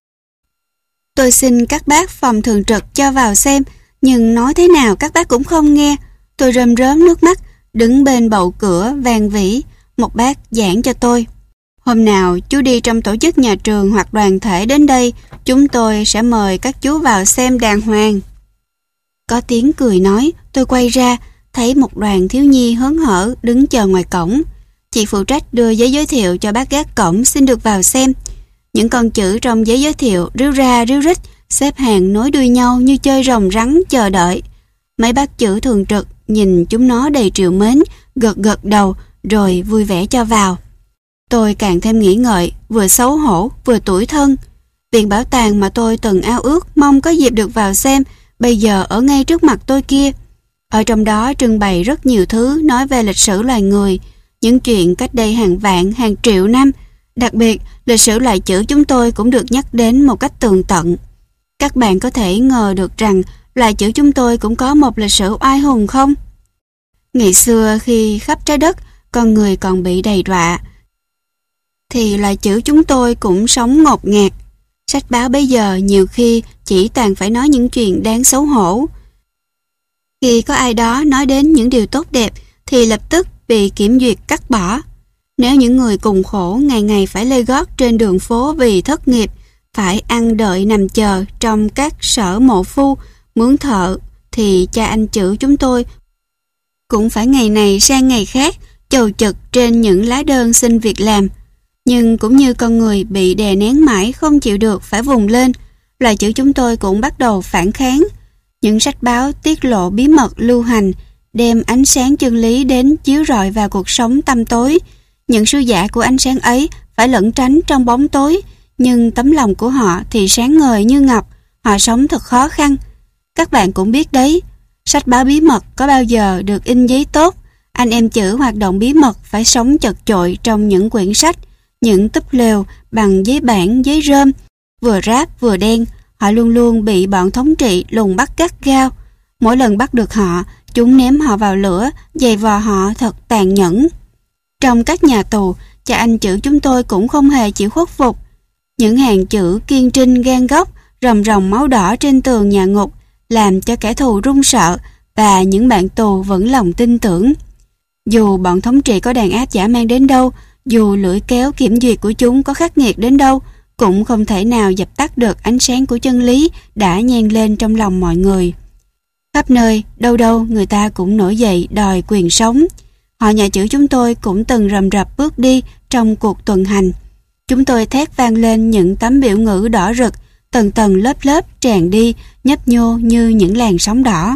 Tôi xin các bác phòng thường trực cho vào xem, nhưng nói thế nào các bác cũng không nghe. Tôi rơm rớm nước mắt, đứng bên bậu cửa vang vỉ. Một bác giảng cho tôi: "Hôm nào chú đi trong tổ chức nhà trường hoặc đoàn thể đến đây, chúng tôi sẽ mời các chú vào xem đàng hoàng." Có tiếng cười nói, tôi quay ra, thấy một đoàn thiếu nhi hớn hở đứng chờ ngoài cổng. Chị phụ trách đưa giấy giới thiệu cho bác gác cổng xin được vào xem. Những con chữ trong giấy giới thiệu ríu ra ríu rít, xếp hàng nối đuôi nhau như chơi rồng rắn chờ đợi. Mấy bác chữ thường trực nhìn chúng nó đầy trìu mến, gật gật đầu rồi vui vẻ cho vào. Tôi càng thêm nghĩ ngợi, vừa xấu hổ vừa tủi thân. Viện bảo tàng mà tôi từng ao ước mong có dịp được vào xem, bây giờ ở ngay trước mặt tôi kia. Ở trong đó trưng bày rất nhiều thứ nói về lịch sử loài người, những chuyện cách đây hàng vạn, hàng triệu năm. Đặc biệt, lịch sử loài chữ chúng tôi cũng được nhắc đến một cách tường tận. Các bạn có thể ngờ được rằng loài chữ chúng tôi cũng có một lịch sử oai hùng không? Ngày xưa khi khắp trái đất con người còn bị đầy đọa, thì loài chữ chúng tôi cũng sống ngột ngạt. Sách báo bây giờ nhiều khi chỉ toàn phải nói những chuyện đáng xấu hổ. Khi có ai đó nói đến những điều tốt đẹp thì lập tức bị kiểm duyệt cắt bỏ. Nếu những người cùng khổ ngày ngày phải lê gót trên đường phố vì thất nghiệp, phải ăn đợi nằm chờ trong các sở mộ phu, mướn thợ, thì cha anh chữ chúng tôi cũng phải ngày này sang ngày khác chầu chực trên những lá đơn xin việc làm. Nhưng cũng như con người bị đè nén mãi không chịu được phải vùng lên, loài chữ chúng tôi cũng bắt đầu phản kháng. Những sách báo tiết lộ bí mật lưu hành, đem ánh sáng chân lý đến chiếu rọi vào cuộc sống tăm tối. Những sứ giả của ánh sáng ấy phải lẩn tránh trong bóng tối, nhưng tấm lòng của họ thì sáng ngời như ngọc. Họ sống thật khó khăn. Các bạn cũng biết đấy, sách báo bí mật có bao giờ được in giấy tốt. Anh em chữ hoạt động bí mật phải sống chật chội trong những quyển sách, những túp lều bằng giấy bản, giấy rơm, vừa ráp vừa đen. Họ luôn luôn bị bọn thống trị lùng bắt gắt gao. Mỗi lần bắt được họ, chúng ném họ vào lửa, giày vò họ thật tàn nhẫn. Trong các nhà tù, cha anh chữ chúng tôi cũng không hề chịu khuất phục. Những hàng chữ kiên trinh gan góc, ròng ròng máu đỏ trên tường nhà ngục làm cho kẻ thù run sợ, và những bạn tù vẫn lòng tin tưởng. Dù bọn thống trị có đàn áp dã man đến đâu, dù lưỡi kéo kiểm duyệt của chúng có khắc nghiệt đến đâu, cũng không thể nào dập tắt được ánh sáng của chân lý đã nhen lên trong lòng mọi người. Khắp nơi, đâu đâu người ta cũng nổi dậy đòi quyền sống. Họ nhà chữ chúng tôi cũng từng rầm rập bước đi trong cuộc tuần hành. Chúng tôi thét vang lên những tấm biểu ngữ đỏ rực, tầng tầng lớp lớp tràn đi, nhấp nhô như những làn sóng đỏ.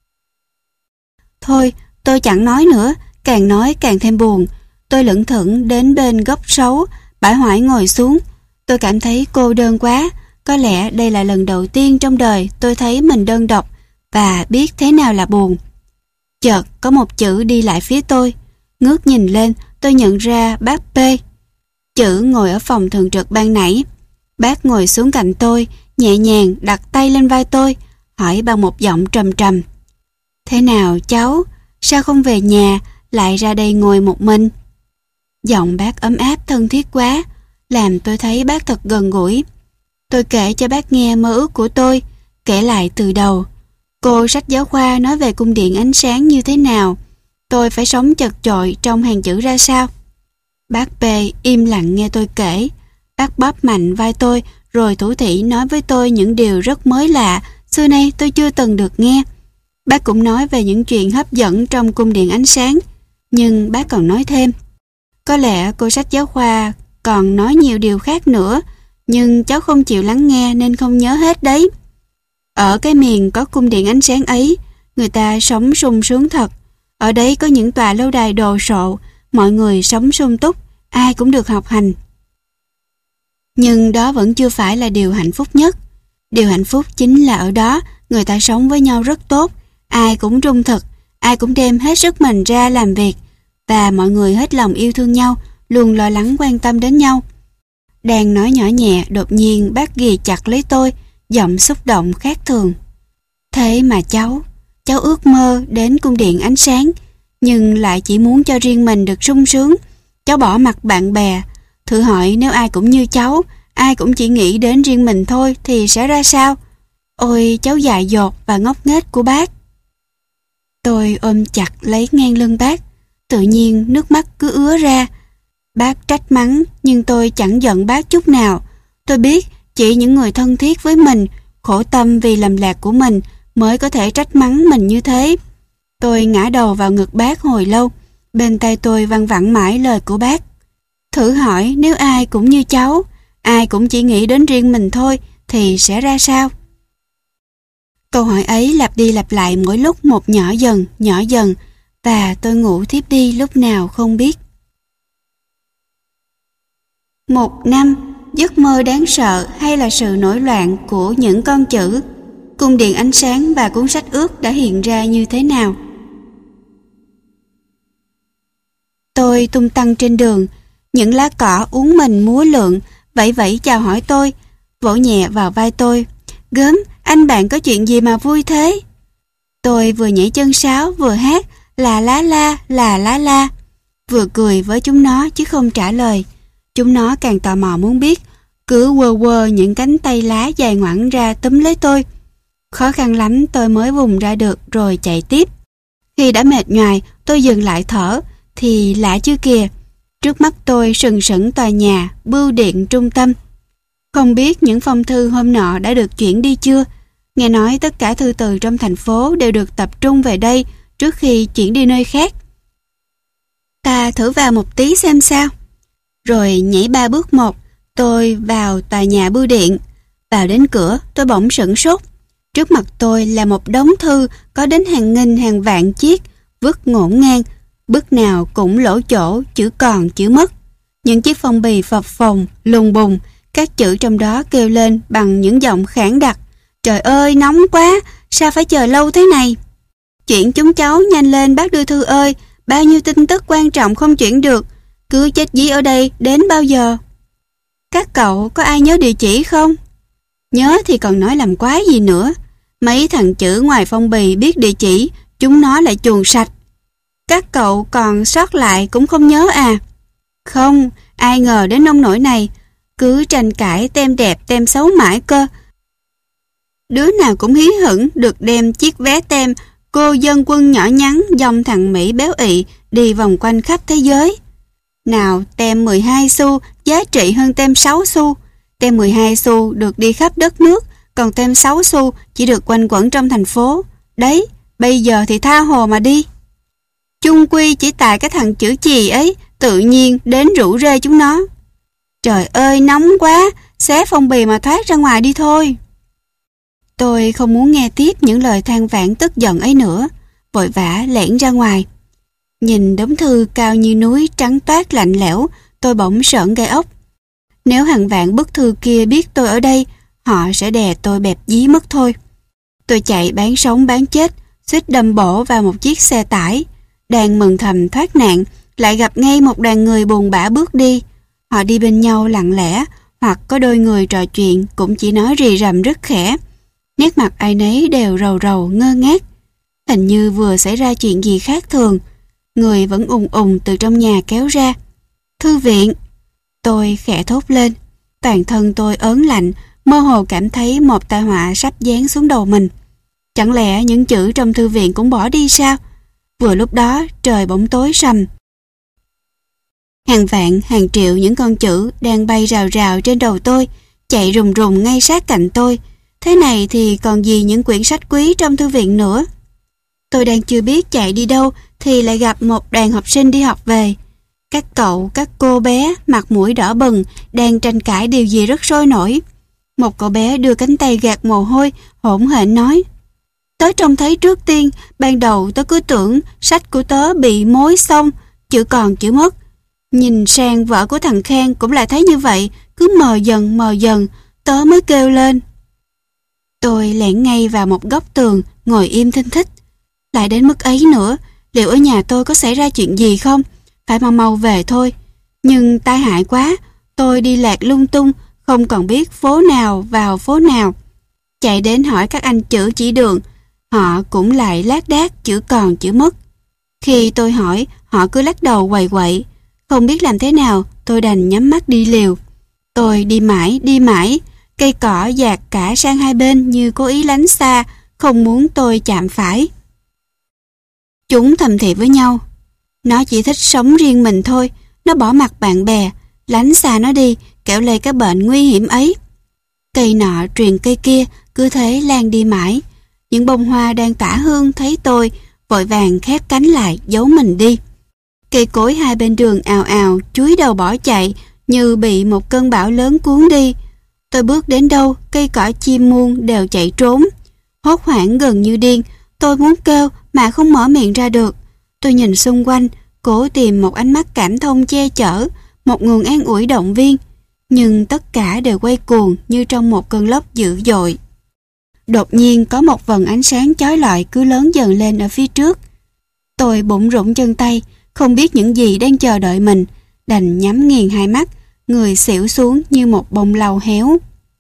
Thôi, tôi chẳng nói nữa, càng nói càng thêm buồn. Tôi lững thững đến bên gốc sấu, bãi hoại ngồi xuống. Tôi cảm thấy cô đơn quá. Có lẽ đây là lần đầu tiên trong đời tôi thấy mình đơn độc và biết thế nào là buồn. Chợt có một chữ đi lại phía tôi. Ngước nhìn lên, tôi nhận ra bác P. Chữ ngồi ở phòng thường trực ban nãy. Bác ngồi xuống cạnh tôi, nhẹ nhàng đặt tay lên vai tôi, hỏi bằng một giọng trầm trầm. Thế nào cháu? Sao không về nhà, lại ra đây ngồi một mình? Giọng bác ấm áp thân thiết quá, làm tôi thấy bác thật gần gũi. Tôi kể cho bác nghe mơ ước của tôi, kể lại từ đầu. Cô sách giáo khoa nói về cung điện ánh sáng như thế nào, tôi phải sống chật chội trong hàng chữ ra sao. Bác P im lặng nghe tôi kể. Bác bóp mạnh vai tôi rồi thủ thỉ nói với tôi những điều rất mới lạ, xưa nay tôi chưa từng được nghe. Bác cũng nói về những chuyện hấp dẫn trong cung điện ánh sáng, nhưng bác còn nói thêm. Có lẽ cô sách giáo khoa còn nói nhiều điều khác nữa, nhưng cháu không chịu lắng nghe nên không nhớ hết đấy. Ở cái miền có cung điện ánh sáng ấy, người ta sống sung sướng thật. Ở đấy có những tòa lâu đài đồ sộ, mọi người sống sung túc, ai cũng được học hành. Nhưng đó vẫn chưa phải là điều hạnh phúc nhất. Điều hạnh phúc chính là ở đó người ta sống với nhau rất tốt, ai cũng trung thực, ai cũng đem hết sức mình ra làm việc, và mọi người hết lòng yêu thương nhau, luôn lo lắng quan tâm đến nhau. Đang nói nhỏ nhẹ, đột nhiên bác ghì chặt lấy tôi, giọng xúc động khác thường. Thế mà cháu, cháu ước mơ đến cung điện ánh sáng, nhưng lại chỉ muốn cho riêng mình được sung sướng. Cháu bỏ mặt bạn bè. Thử hỏi nếu ai cũng như cháu, ai cũng chỉ nghĩ đến riêng mình thôi thì sẽ ra sao? Ôi cháu dại dột và ngốc nghếch của bác. Tôi ôm chặt lấy ngang lưng bác, tự nhiên nước mắt cứ ứa ra. Bác trách mắng nhưng tôi chẳng giận bác chút nào. Tôi biết chỉ những người thân thiết với mình, khổ tâm vì lầm lạc của mình mới có thể trách mắng mình như thế. Tôi ngã đầu vào ngực bác hồi lâu, bên tai tôi văng vẳng mãi lời của bác. Thử hỏi nếu ai cũng như cháu, ai cũng chỉ nghĩ đến riêng mình thôi thì sẽ ra sao? Câu hỏi ấy lặp đi lặp lại mỗi lúc một nhỏ dần, nhỏ dần, và tôi ngủ thiếp đi lúc nào không biết. Một năm, giấc mơ đáng sợ hay là sự nổi loạn của những con chữ, cung điện ánh sáng và cuốn sách ướt đã hiện ra như thế nào? Tôi tung tăng trên đường, những lá cỏ uốn mình múa lượn, vẫy vẫy chào hỏi tôi, vỗ nhẹ vào vai tôi. Gớm, anh bạn có chuyện gì mà vui thế? Tôi vừa nhảy chân sáo vừa hát là lá la, là lá la, vừa cười với chúng nó chứ không trả lời. Chúng nó càng tò mò muốn biết, cứ quơ quơ những cánh tay lá dài ngoẵng ra túm lấy tôi. Khó khăn lắm tôi mới vùng ra được rồi chạy tiếp. Khi đã mệt nhoài, tôi dừng lại thở, thì lạ chưa kìa. Trước mắt tôi sừng sững tòa nhà, bưu điện trung tâm. Không biết những phong thư hôm nọ đã được chuyển đi chưa? Nghe nói tất cả thư từ trong thành phố đều được tập trung về đây trước khi chuyển đi nơi khác. Ta thử vào một tí xem sao. Rồi nhảy ba bước một, tôi vào tòa nhà bưu điện. Vào đến cửa, tôi bỗng sửng sốt. Trước mặt tôi là một đống thư có đến hàng nghìn hàng vạn chiếc, vứt ngổn ngang, bức nào cũng lỗ chỗ, chữ còn chữ mất. Những chiếc phong bì phập phồng, lùng bùng, các chữ trong đó kêu lên bằng những giọng khản đặc. Trời ơi, nóng quá, sao phải chờ lâu thế này? Chuyển chúng cháu nhanh lên bác đưa thư ơi, bao nhiêu tin tức quan trọng không chuyển được, cứ chết dí ở đây đến bao giờ? Các cậu có ai nhớ địa chỉ không? Nhớ thì còn nói làm quái gì nữa. Mấy thằng chữ ngoài phong bì biết địa chỉ, chúng nó lại chuồn sạch. Các cậu còn sót lại cũng không nhớ à? Không, ai ngờ đến nông nỗi này, cứ tranh cãi tem đẹp tem xấu mãi cơ. Đứa nào cũng hí hửng được đem chiếc vé tem cô dân quân nhỏ nhắn dòng thằng Mỹ béo ị đi vòng quanh khắp thế giới. Nào tem mười hai xu giá trị hơn tem sáu xu. Tem mười hai xu được đi khắp đất nước, còn tem sáu xu chỉ được quanh quẩn trong thành phố. Đấy, bây giờ thì tha hồ mà đi. Chung quy chỉ tại cái thằng chữ chì ấy tự nhiên đến rủ rê chúng nó. Trời ơi, nóng quá, xé phong bì mà thoát ra ngoài đi thôi. Tôi không muốn nghe tiếp những lời than vãn tức giận ấy nữa, vội vã lẻn ra ngoài. Nhìn đống thư cao như núi trắng toát lạnh lẽo, tôi bỗng sởn gai ốc. Nếu hàng vạn bức thư kia biết tôi ở đây, họ sẽ đè tôi bẹp dí mất thôi. Tôi chạy bán sống bán chết, suýt đâm bổ vào một chiếc xe tải. Đang mừng thầm thoát nạn, lại gặp ngay một đoàn người buồn bã bước đi. Họ đi bên nhau lặng lẽ, hoặc có đôi người trò chuyện cũng chỉ nói rì rầm rất khẽ. Nét mặt ai nấy đều rầu rầu ngơ ngác. Hình như vừa xảy ra chuyện gì khác thường. Người vẫn ùng ùng từ trong nhà kéo ra. Thư viện. Tôi khẽ thốt lên. Toàn thân tôi ớn lạnh, mơ hồ cảm thấy một tai họa sắp giáng xuống đầu mình. Chẳng lẽ những chữ trong thư viện cũng bỏ đi sao? Vừa lúc đó trời bỗng tối sầm. Hàng vạn, hàng triệu những con chữ đang bay rào rào trên đầu tôi, chạy rùng rùng ngay sát cạnh tôi. Thế này thì còn gì những quyển sách quý trong thư viện nữa. Tôi đang chưa biết chạy đi đâu thì lại gặp một đoàn học sinh đi học về. Các cậu, các cô bé mặt mũi đỏ bừng đang tranh cãi điều gì rất sôi nổi. Một cậu bé đưa cánh tay gạt mồ hôi, hỗn hển nói: Tớ trông thấy trước tiên, ban đầu tớ cứ tưởng sách của tớ bị mối xong, chữ còn chữ mất. Nhìn sang vợ của thằng Khang cũng lại thấy như vậy, cứ mờ dần mờ dần, tớ mới kêu lên. Tôi lẻn ngay vào một góc tường, ngồi im thinh thích. Lại đến mức ấy nữa, liệu ở nhà tôi có xảy ra chuyện gì không? Phải mau mau về thôi. Nhưng tai hại quá, tôi đi lạc lung tung, không còn biết phố nào vào phố nào. Chạy đến hỏi các anh chữ chỉ đường, họ cũng lại lác đác chữ còn chữ mất. Khi tôi hỏi, họ cứ lắc đầu quậy quậy. Không biết làm thế nào, tôi đành nhắm mắt đi liều. Tôi đi mãi, đi mãi, cây cỏ dạt cả sang hai bên như cố ý lánh xa, không muốn tôi chạm phải. Chúng thầm thì với nhau. Nó chỉ thích sống riêng mình thôi, nó bỏ mặt bạn bè, lánh xa nó đi, kẻo lây cái bệnh nguy hiểm ấy. Cây nọ truyền cây kia, cứ thế lan đi mãi. Những bông hoa đang tỏa hương thấy tôi, vội vàng khép cánh lại, giấu mình đi. Cây cối hai bên đường ào ào, chúi đầu bỏ chạy, như bị một cơn bão lớn cuốn đi. Tôi bước đến đâu, cây cỏ chim muôn đều chạy trốn. Hốt hoảng gần như điên, tôi muốn kêu mà không mở miệng ra được. Tôi nhìn xung quanh, cố tìm một ánh mắt cảm thông che chở, một nguồn an ủi động viên. Nhưng tất cả đều quay cuồng như trong một cơn lốc dữ dội. Đột nhiên có một vầng ánh sáng chói lọi cứ lớn dần lên ở phía trước. Tôi bủn rủn chân tay, không biết những gì đang chờ đợi mình, đành nhắm nghiền hai mắt, người xỉu xuống như một bông lau héo.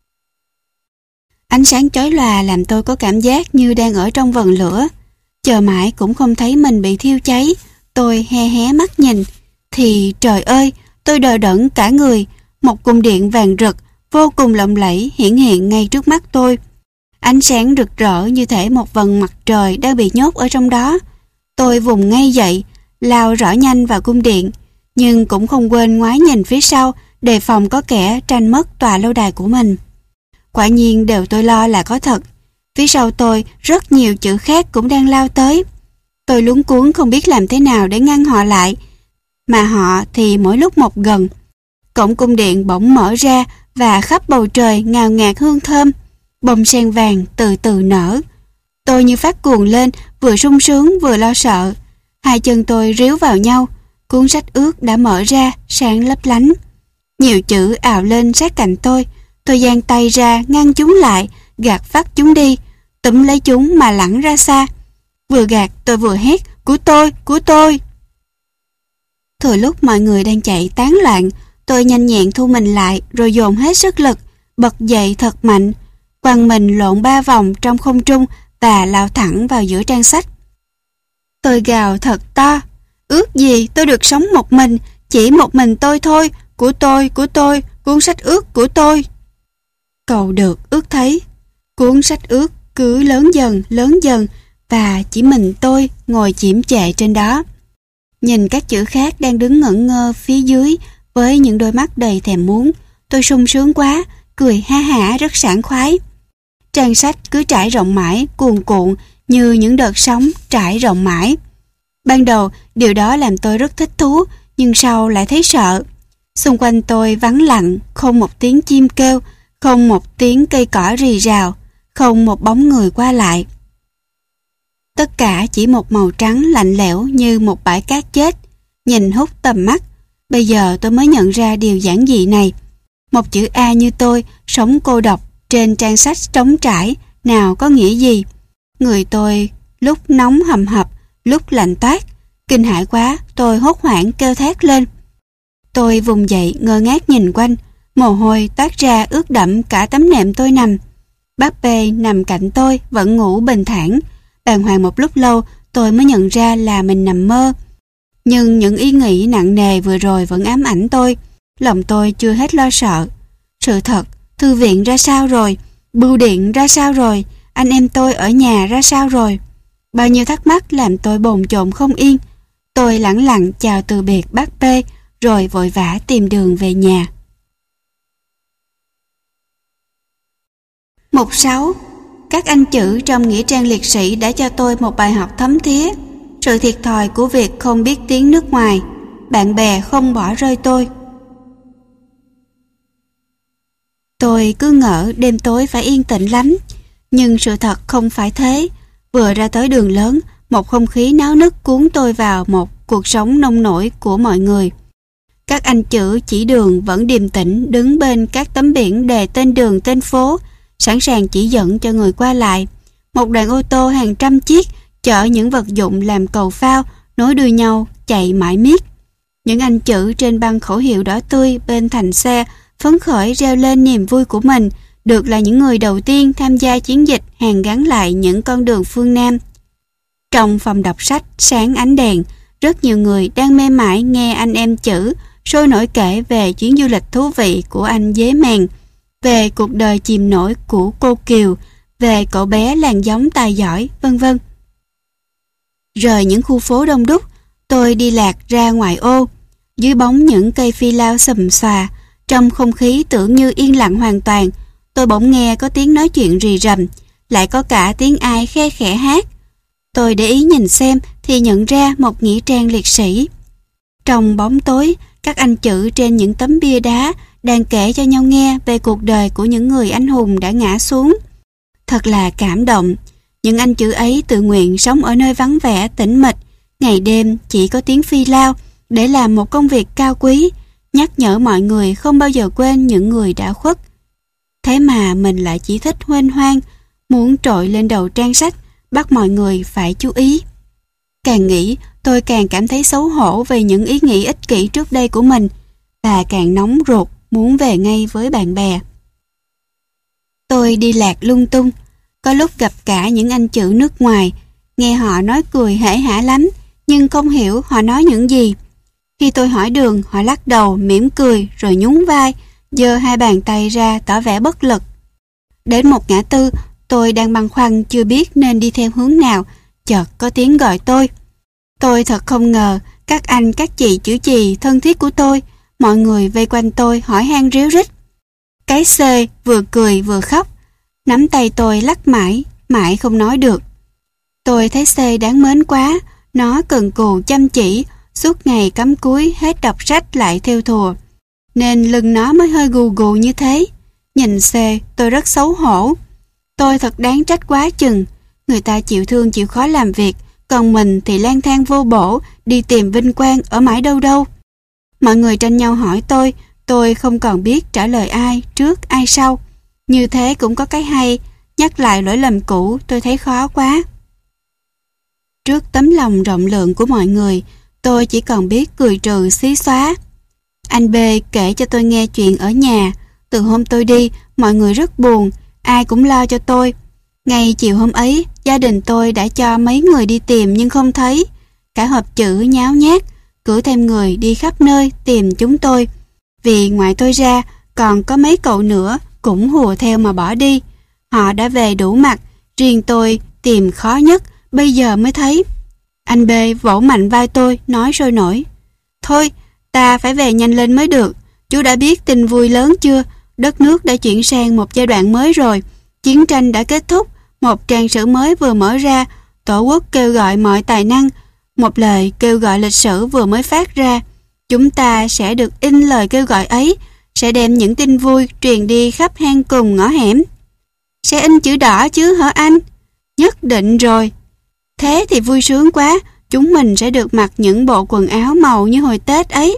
Ánh sáng chói lòa làm tôi có cảm giác như đang ở trong vần lửa. Chờ mãi cũng không thấy mình bị thiêu cháy. Tôi hé hé mắt nhìn, thì trời ơi, tôi đờ đẫn cả người. Một cung điện vàng rực, vô cùng lộng lẫy hiển hiện ngay trước mắt tôi. Ánh sáng rực rỡ như thể một vầng mặt trời đang bị nhốt ở trong đó. Tôi vùng ngay dậy, lao rõ nhanh vào cung điện, nhưng cũng không quên ngoái nhìn phía sau, đề phòng có kẻ tranh mất tòa lâu đài của mình. Quả nhiên điều tôi lo là có thật. Phía sau tôi rất nhiều chữ khác cũng đang lao tới. Tôi luống cuống không biết làm thế nào để ngăn họ lại, mà họ thì mỗi lúc một gần. Cổng cung điện bỗng mở ra và khắp bầu trời ngào ngạt hương thơm. Bông sen vàng từ từ nở. Tôi như phát cuồng lên, vừa sung sướng vừa lo sợ. Hai chân tôi ríu vào nhau, cuốn sách ướt đã mở ra, sáng lấp lánh. Nhiều chữ ào lên sát cạnh tôi. Tôi giang tay ra ngăn chúng lại, gạt phát chúng đi, túm lấy chúng mà lẳng ra xa. Vừa gạt tôi vừa hét, của tôi, của tôi. Thừa lúc mọi người đang chạy tán loạn, tôi nhanh nhẹn thu mình lại rồi dồn hết sức lực, bật dậy thật mạnh, quăng mình lộn ba vòng trong không trung và lao thẳng vào giữa trang sách. Tôi gào thật to, ước gì tôi được sống một mình, chỉ một mình tôi thôi, của tôi, của tôi, cuốn sách ướt của tôi. Cầu được ước thấy, cuốn sách ướt cứ lớn dần, lớn dần và chỉ mình tôi ngồi chiếm trệ trên đó. Nhìn các chữ khác đang đứng ngẩn ngơ phía dưới với những đôi mắt đầy thèm muốn, tôi sung sướng quá, cười ha hả rất sảng khoái. Trang sách cứ trải rộng mãi, cuồn cuộn như những đợt sóng trải rộng mãi. Ban đầu điều đó làm tôi rất thích thú, nhưng sau lại thấy sợ. Xung quanh tôi vắng lặng, không một tiếng chim kêu, không một tiếng cây cỏ rì rào, không một bóng người qua lại. Tất cả chỉ một màu trắng lạnh lẽo như một bãi cát chết, nhìn hút tầm mắt. Bây giờ tôi mới nhận ra điều giản dị này. Một chữ A như tôi, sống cô độc trên trang sách trống trải, nào có nghĩa gì. Người tôi lúc nóng hầm hập, lúc lạnh toát. Kinh hãi quá, tôi hốt hoảng kêu thét lên. Tôi vùng dậy ngơ ngác nhìn quanh, mồ hôi toát ra ướt đẫm cả tấm nệm tôi nằm. Bác Bê nằm cạnh tôi vẫn ngủ bình thản. Bàng hoàng một lúc lâu tôi mới nhận ra là mình nằm mơ. Nhưng những ý nghĩ nặng nề vừa rồi vẫn ám ảnh tôi. Lòng tôi chưa hết lo sợ. Sự thật, thư viện ra sao rồi? Bưu điện ra sao rồi? Anh em tôi ở nhà ra sao rồi? Bao nhiêu thắc mắc làm tôi bồn chồn không yên. Tôi lẳng lặng chào từ biệt bác P, rồi vội vã tìm đường về nhà. Mục sáu. Các anh chữ trong nghĩa trang liệt sĩ đã cho tôi một bài học thấm thía. Sự thiệt thòi của việc không biết tiếng nước ngoài. Bạn bè không bỏ rơi tôi. Tôi cứ ngỡ đêm tối phải yên tĩnh lắm, nhưng sự thật không phải thế. Vừa ra tới đường lớn, một không khí náo nức cuốn tôi vào một cuộc sống nông nổi của mọi người. Các anh chữ chỉ đường vẫn điềm tĩnh đứng bên các tấm biển đề tên đường tên phố, sẵn sàng chỉ dẫn cho người qua lại. Một đoàn ô tô hàng trăm chiếc chở những vật dụng làm cầu phao nối đuôi nhau chạy mãi miết. Những anh chữ trên băng khẩu hiệu đỏ tươi bên thành xe phấn khởi reo lên niềm vui của mình được là những người đầu tiên tham gia chiến dịch hàn gắn lại những con đường phương Nam. Trong phòng đọc sách sáng ánh đèn, rất nhiều người đang mê mải nghe anh em chữ sôi nổi kể về chuyến du lịch thú vị của anh Dế Mèn, về cuộc đời chìm nổi của cô Kiều, về cậu bé làng giống tài giỏi, vân vân. Rời những khu phố đông đúc, tôi đi lạc ra ngoại ô, dưới bóng những cây phi lao xùm xòa, trong không khí tưởng như yên lặng hoàn toàn. Tôi bỗng nghe có tiếng nói chuyện rì rầm, lại có cả tiếng ai khe khẽ hát. Tôi để ý nhìn xem thì nhận ra một nghĩa trang liệt sĩ. Trong bóng tối, các anh chữ trên những tấm bia đá đang kể cho nhau nghe về cuộc đời của những người anh hùng đã ngã xuống. Thật là cảm động. Những anh chữ ấy tự nguyện sống ở nơi vắng vẻ, tĩnh mịch, ngày đêm chỉ có tiếng phi lao để làm một công việc cao quý, nhắc nhở mọi người không bao giờ quên những người đã khuất. Thế mà mình lại chỉ thích huênh hoang, muốn trội lên đầu trang sách, bắt mọi người phải chú ý. Càng nghĩ, tôi càng cảm thấy xấu hổ về những ý nghĩ ích kỷ trước đây của mình, và càng nóng ruột muốn về ngay với bạn bè. Tôi đi lạc lung tung, có lúc gặp cả những anh chữ nước ngoài, nghe họ nói cười hể hả lắm, nhưng không hiểu họ nói những gì. Khi tôi hỏi đường, họ lắc đầu, mỉm cười, rồi nhún vai, giơ hai bàn tay ra tỏ vẻ bất lực. Đến một ngã tư, tôi đang băn khoăn chưa biết nên đi theo hướng nào, chợt có tiếng gọi tôi. Tôi thật không ngờ, các anh các chị chữ chì thân thiết của tôi, mọi người vây quanh tôi hỏi han ríu rít. Cái C vừa cười vừa khóc, nắm tay tôi lắc mãi, mãi không nói được. Tôi thấy C đáng mến quá, nó cần cù chăm chỉ, suốt ngày cắm cúi hết đọc sách lại theo thùa, nên lưng nó mới hơi gù gù như thế. Nhìn C, tôi rất xấu hổ. Tôi thật đáng trách quá chừng. Người ta chịu thương chịu khó làm việc, còn mình thì lang thang vô bổ, đi tìm vinh quang ở mãi đâu đâu. Mọi người tranh nhau hỏi tôi, tôi không còn biết trả lời ai trước ai sau. Như thế cũng có cái hay, nhắc lại lỗi lầm cũ tôi thấy khó quá. Trước tấm lòng rộng lượng của mọi người, tôi chỉ còn biết cười trừ xí xóa. Anh B kể cho tôi nghe chuyện ở nhà. Từ hôm tôi đi, mọi người rất buồn, ai cũng lo cho tôi. Ngay chiều hôm ấy, gia đình tôi đã cho mấy người đi tìm nhưng không thấy. Cả hộp chữ nháo nhác, cử thêm người đi khắp nơi tìm chúng tôi. Vì ngoài tôi ra, còn có mấy cậu nữa cũng hùa theo mà bỏ đi. Họ đã về đủ mặt, riêng tôi tìm khó nhất, bây giờ mới thấy. Anh B vỗ mạnh vai tôi, nói sôi nổi. Thôi, ta phải về nhanh lên mới được. Chú đã biết tin vui lớn chưa? Đất nước đã chuyển sang một giai đoạn mới rồi. Chiến tranh đã kết thúc, một trang sử mới vừa mở ra. Tổ quốc kêu gọi mọi tài năng. Một lời kêu gọi lịch sử vừa mới phát ra. Chúng ta sẽ được in lời kêu gọi ấy, sẽ đem những tin vui truyền đi khắp hang cùng ngõ hẻm. Sẽ in chữ đỏ chứ hả anh? Nhất định rồi. Thế thì vui sướng quá, chúng mình sẽ được mặc những bộ quần áo màu như hồi Tết ấy.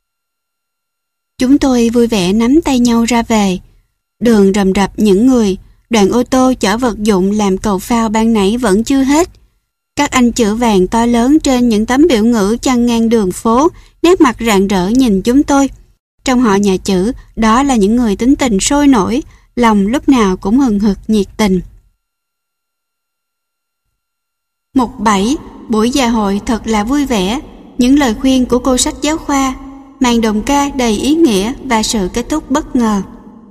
Chúng tôi vui vẻ nắm tay nhau ra về. Đường rầm rập những người, đoàn ô tô chở vật dụng làm cầu phao ban nãy vẫn chưa hết. Các anh chữ vàng to lớn trên những tấm biểu ngữ chăn ngang đường phố, nét mặt rạng rỡ nhìn chúng tôi. Trong họ nhà chữ, đó là những người tính tình sôi nổi, lòng lúc nào cũng hừng hực nhiệt tình. Mục bảy. Buổi dạ hội thật là vui vẻ. Những lời khuyên của cô sách giáo khoa, màn đồng ca đầy ý nghĩa và sự kết thúc bất ngờ.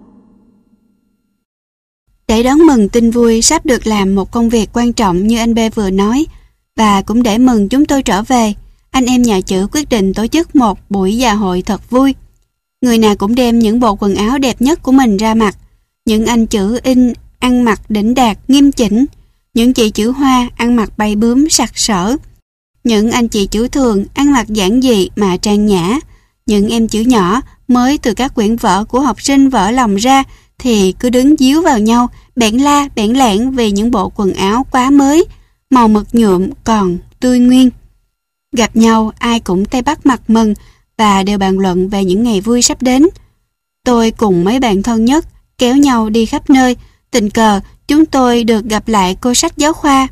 Để đón mừng tin vui sắp được làm một công việc quan trọng như anh B vừa nói, và cũng để mừng chúng tôi trở về, anh em nhà chữ quyết định tổ chức một buổi dạ hội thật vui. Người nào cũng đem những bộ quần áo đẹp nhất của mình ra mặc. Những anh chữ in ăn mặc đỉnh đạt, nghiêm chỉnh. Những chị chữ hoa ăn mặc bay bướm sặc sỡ. Những anh chị chữ thường ăn mặc giản dị mà trang nhã. Những em chữ nhỏ mới từ các quyển vở của học sinh vỡ lòng ra thì cứ đứng díu vào nhau, bẽn la bẽn lẽn vì những bộ quần áo quá mới, màu mực nhuộm còn tươi nguyên. Gặp nhau ai cũng tay bắt mặt mừng và đều bàn luận về những ngày vui sắp đến. Tôi cùng mấy bạn thân nhất kéo nhau đi khắp nơi. Tình cờ chúng tôi được gặp lại cô sách giáo khoa.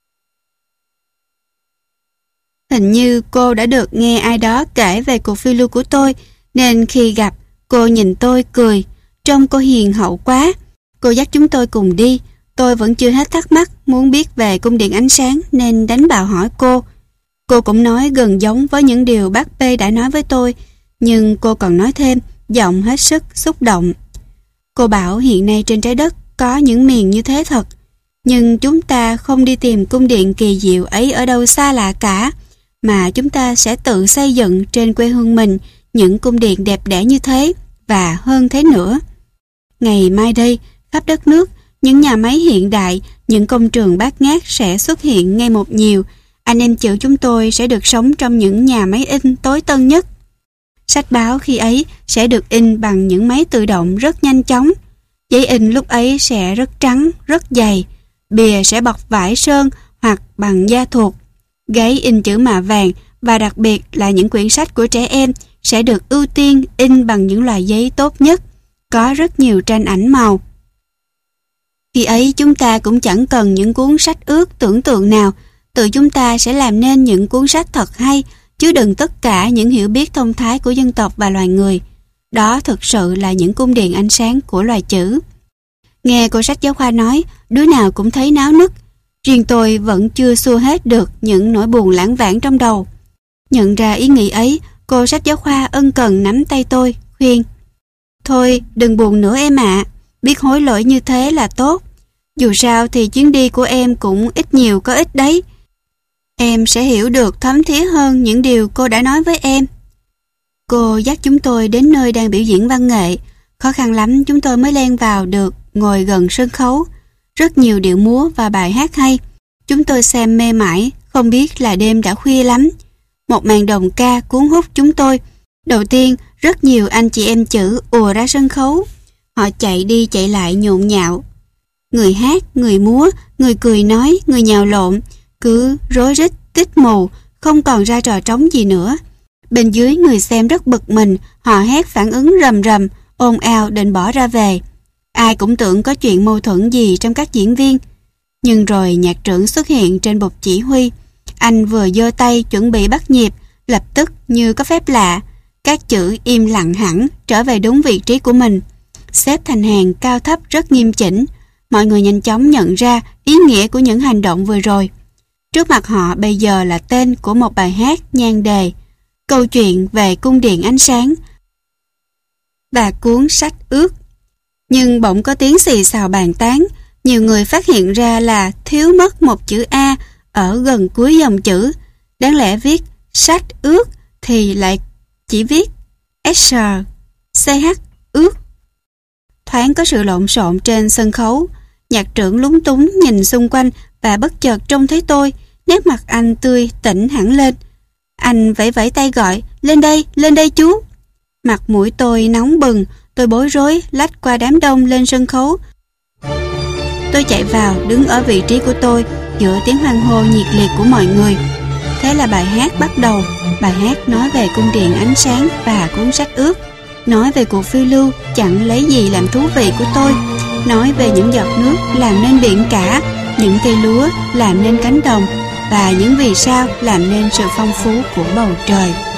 Hình như cô đã được nghe ai đó kể về cuộc phiêu lưu của tôi, nên khi gặp, cô nhìn tôi cười. Trông cô hiền hậu quá. Cô dắt chúng tôi cùng đi. Tôi vẫn chưa hết thắc mắc, muốn biết về cung điện ánh sáng nên đánh bạo hỏi cô. Cô cũng nói gần giống với những điều bác P đã nói với tôi, nhưng cô còn nói thêm, giọng hết sức xúc động. Cô bảo hiện nay trên trái đất có những miền như thế thật, nhưng chúng ta không đi tìm cung điện kỳ diệu ấy ở đâu xa lạ cả, mà chúng ta sẽ tự xây dựng trên quê hương mình những cung điện đẹp đẽ như thế và hơn thế nữa. Ngày mai đây, khắp đất nước, những nhà máy hiện đại, những công trường bát ngát sẽ xuất hiện ngay một nhiều. Anh em chữ chúng tôi sẽ được sống trong những nhà máy in tối tân nhất. Sách báo khi ấy sẽ được in bằng những máy tự động rất nhanh chóng. Giấy in lúc ấy sẽ rất trắng, rất dày. bìa sẽ bọc vải sơn hoặc bằng da thuộc, gáy in chữ mạ vàng, và đặc biệt là những quyển sách của trẻ em sẽ được ưu tiên in bằng những loại giấy tốt nhất, có rất nhiều tranh ảnh màu. Khi ấy chúng ta cũng chẳng cần những cuốn sách ước tưởng tượng nào, tự chúng ta sẽ làm nên những cuốn sách thật hay, chứ đừng tất cả những hiểu biết thông thái của dân tộc và loài người. Đó thực sự là những cung điện ánh sáng của loài chữ. Nghe cô sách giáo khoa nói, đứa nào cũng thấy náo nức. Riêng tôi vẫn chưa xua hết được những nỗi buồn lãng vảng trong đầu. Nhận ra ý nghĩ ấy, cô sách giáo khoa ân cần nắm tay tôi, khuyên: "Thôi, đừng buồn nữa em ạ, biết hối lỗi như thế là tốt. Dù sao thì chuyến đi của em cũng ít nhiều có ích đấy. Em sẽ hiểu được thấm thía hơn những điều cô đã nói với em." Cô dắt chúng tôi đến nơi đang biểu diễn văn nghệ. Khó khăn lắm chúng tôi mới len vào được ngồi gần sân khấu. Rất nhiều điệu múa và bài hát hay. Chúng tôi xem mê mải, không biết là đêm đã khuya lắm. Một màn đồng ca cuốn hút chúng tôi. Đầu tiên, rất nhiều anh chị em chữ ùa ra sân khấu. Họ chạy đi chạy lại nhộn nhạo. Người hát, người múa, người cười nói, người nhào lộn, cứ rối rít, tít mù, không còn ra trò trống gì nữa. Bên dưới người xem rất bực mình, họ hét phản ứng rầm rầm, ồn ào định bỏ ra về. Ai cũng tưởng có chuyện mâu thuẫn gì trong các diễn viên. Nhưng rồi nhạc trưởng xuất hiện trên bục chỉ huy. Anh vừa giơ tay chuẩn bị bắt nhịp, lập tức như có phép lạ, các chữ im lặng hẳn, trở về đúng vị trí của mình, xếp thành hàng cao thấp rất nghiêm chỉnh. Mọi người nhanh chóng nhận ra ý nghĩa của những hành động vừa rồi. Trước mặt họ bây giờ là tên của một bài hát nhan đề, câu chuyện về cung điện ánh sáng và cuốn sách ước. Nhưng bỗng có tiếng xì xào bàn tán. Nhiều người phát hiện ra là thiếu mất một chữ A ở gần cuối dòng chữ. Đáng lẽ viết sách ước thì lại chỉ viết S C H ước. Thoáng có sự lộn xộn trên sân khấu. Nhạc trưởng lúng túng nhìn xung quanh và bất chợt trông thấy tôi. Nét mặt anh tươi tỉnh hẳn lên. Anh vẫy vẫy tay gọi: "Lên đây, lên đây chú." Mặt mũi tôi nóng bừng. Tôi bối rối lách qua đám đông lên sân khấu. Tôi chạy vào đứng ở vị trí của tôi giữa tiếng hoan hô nhiệt liệt của mọi người. Thế là bài hát bắt đầu. Bài hát nói về cung điện ánh sáng và cuốn sách ước, nói về cuộc phiêu lưu chẳng lấy gì làm thú vị của tôi, nói về những giọt nước làm nên biển cả, những cây lúa làm nên cánh đồng, và những vì sao làm nên sự phong phú của bầu trời.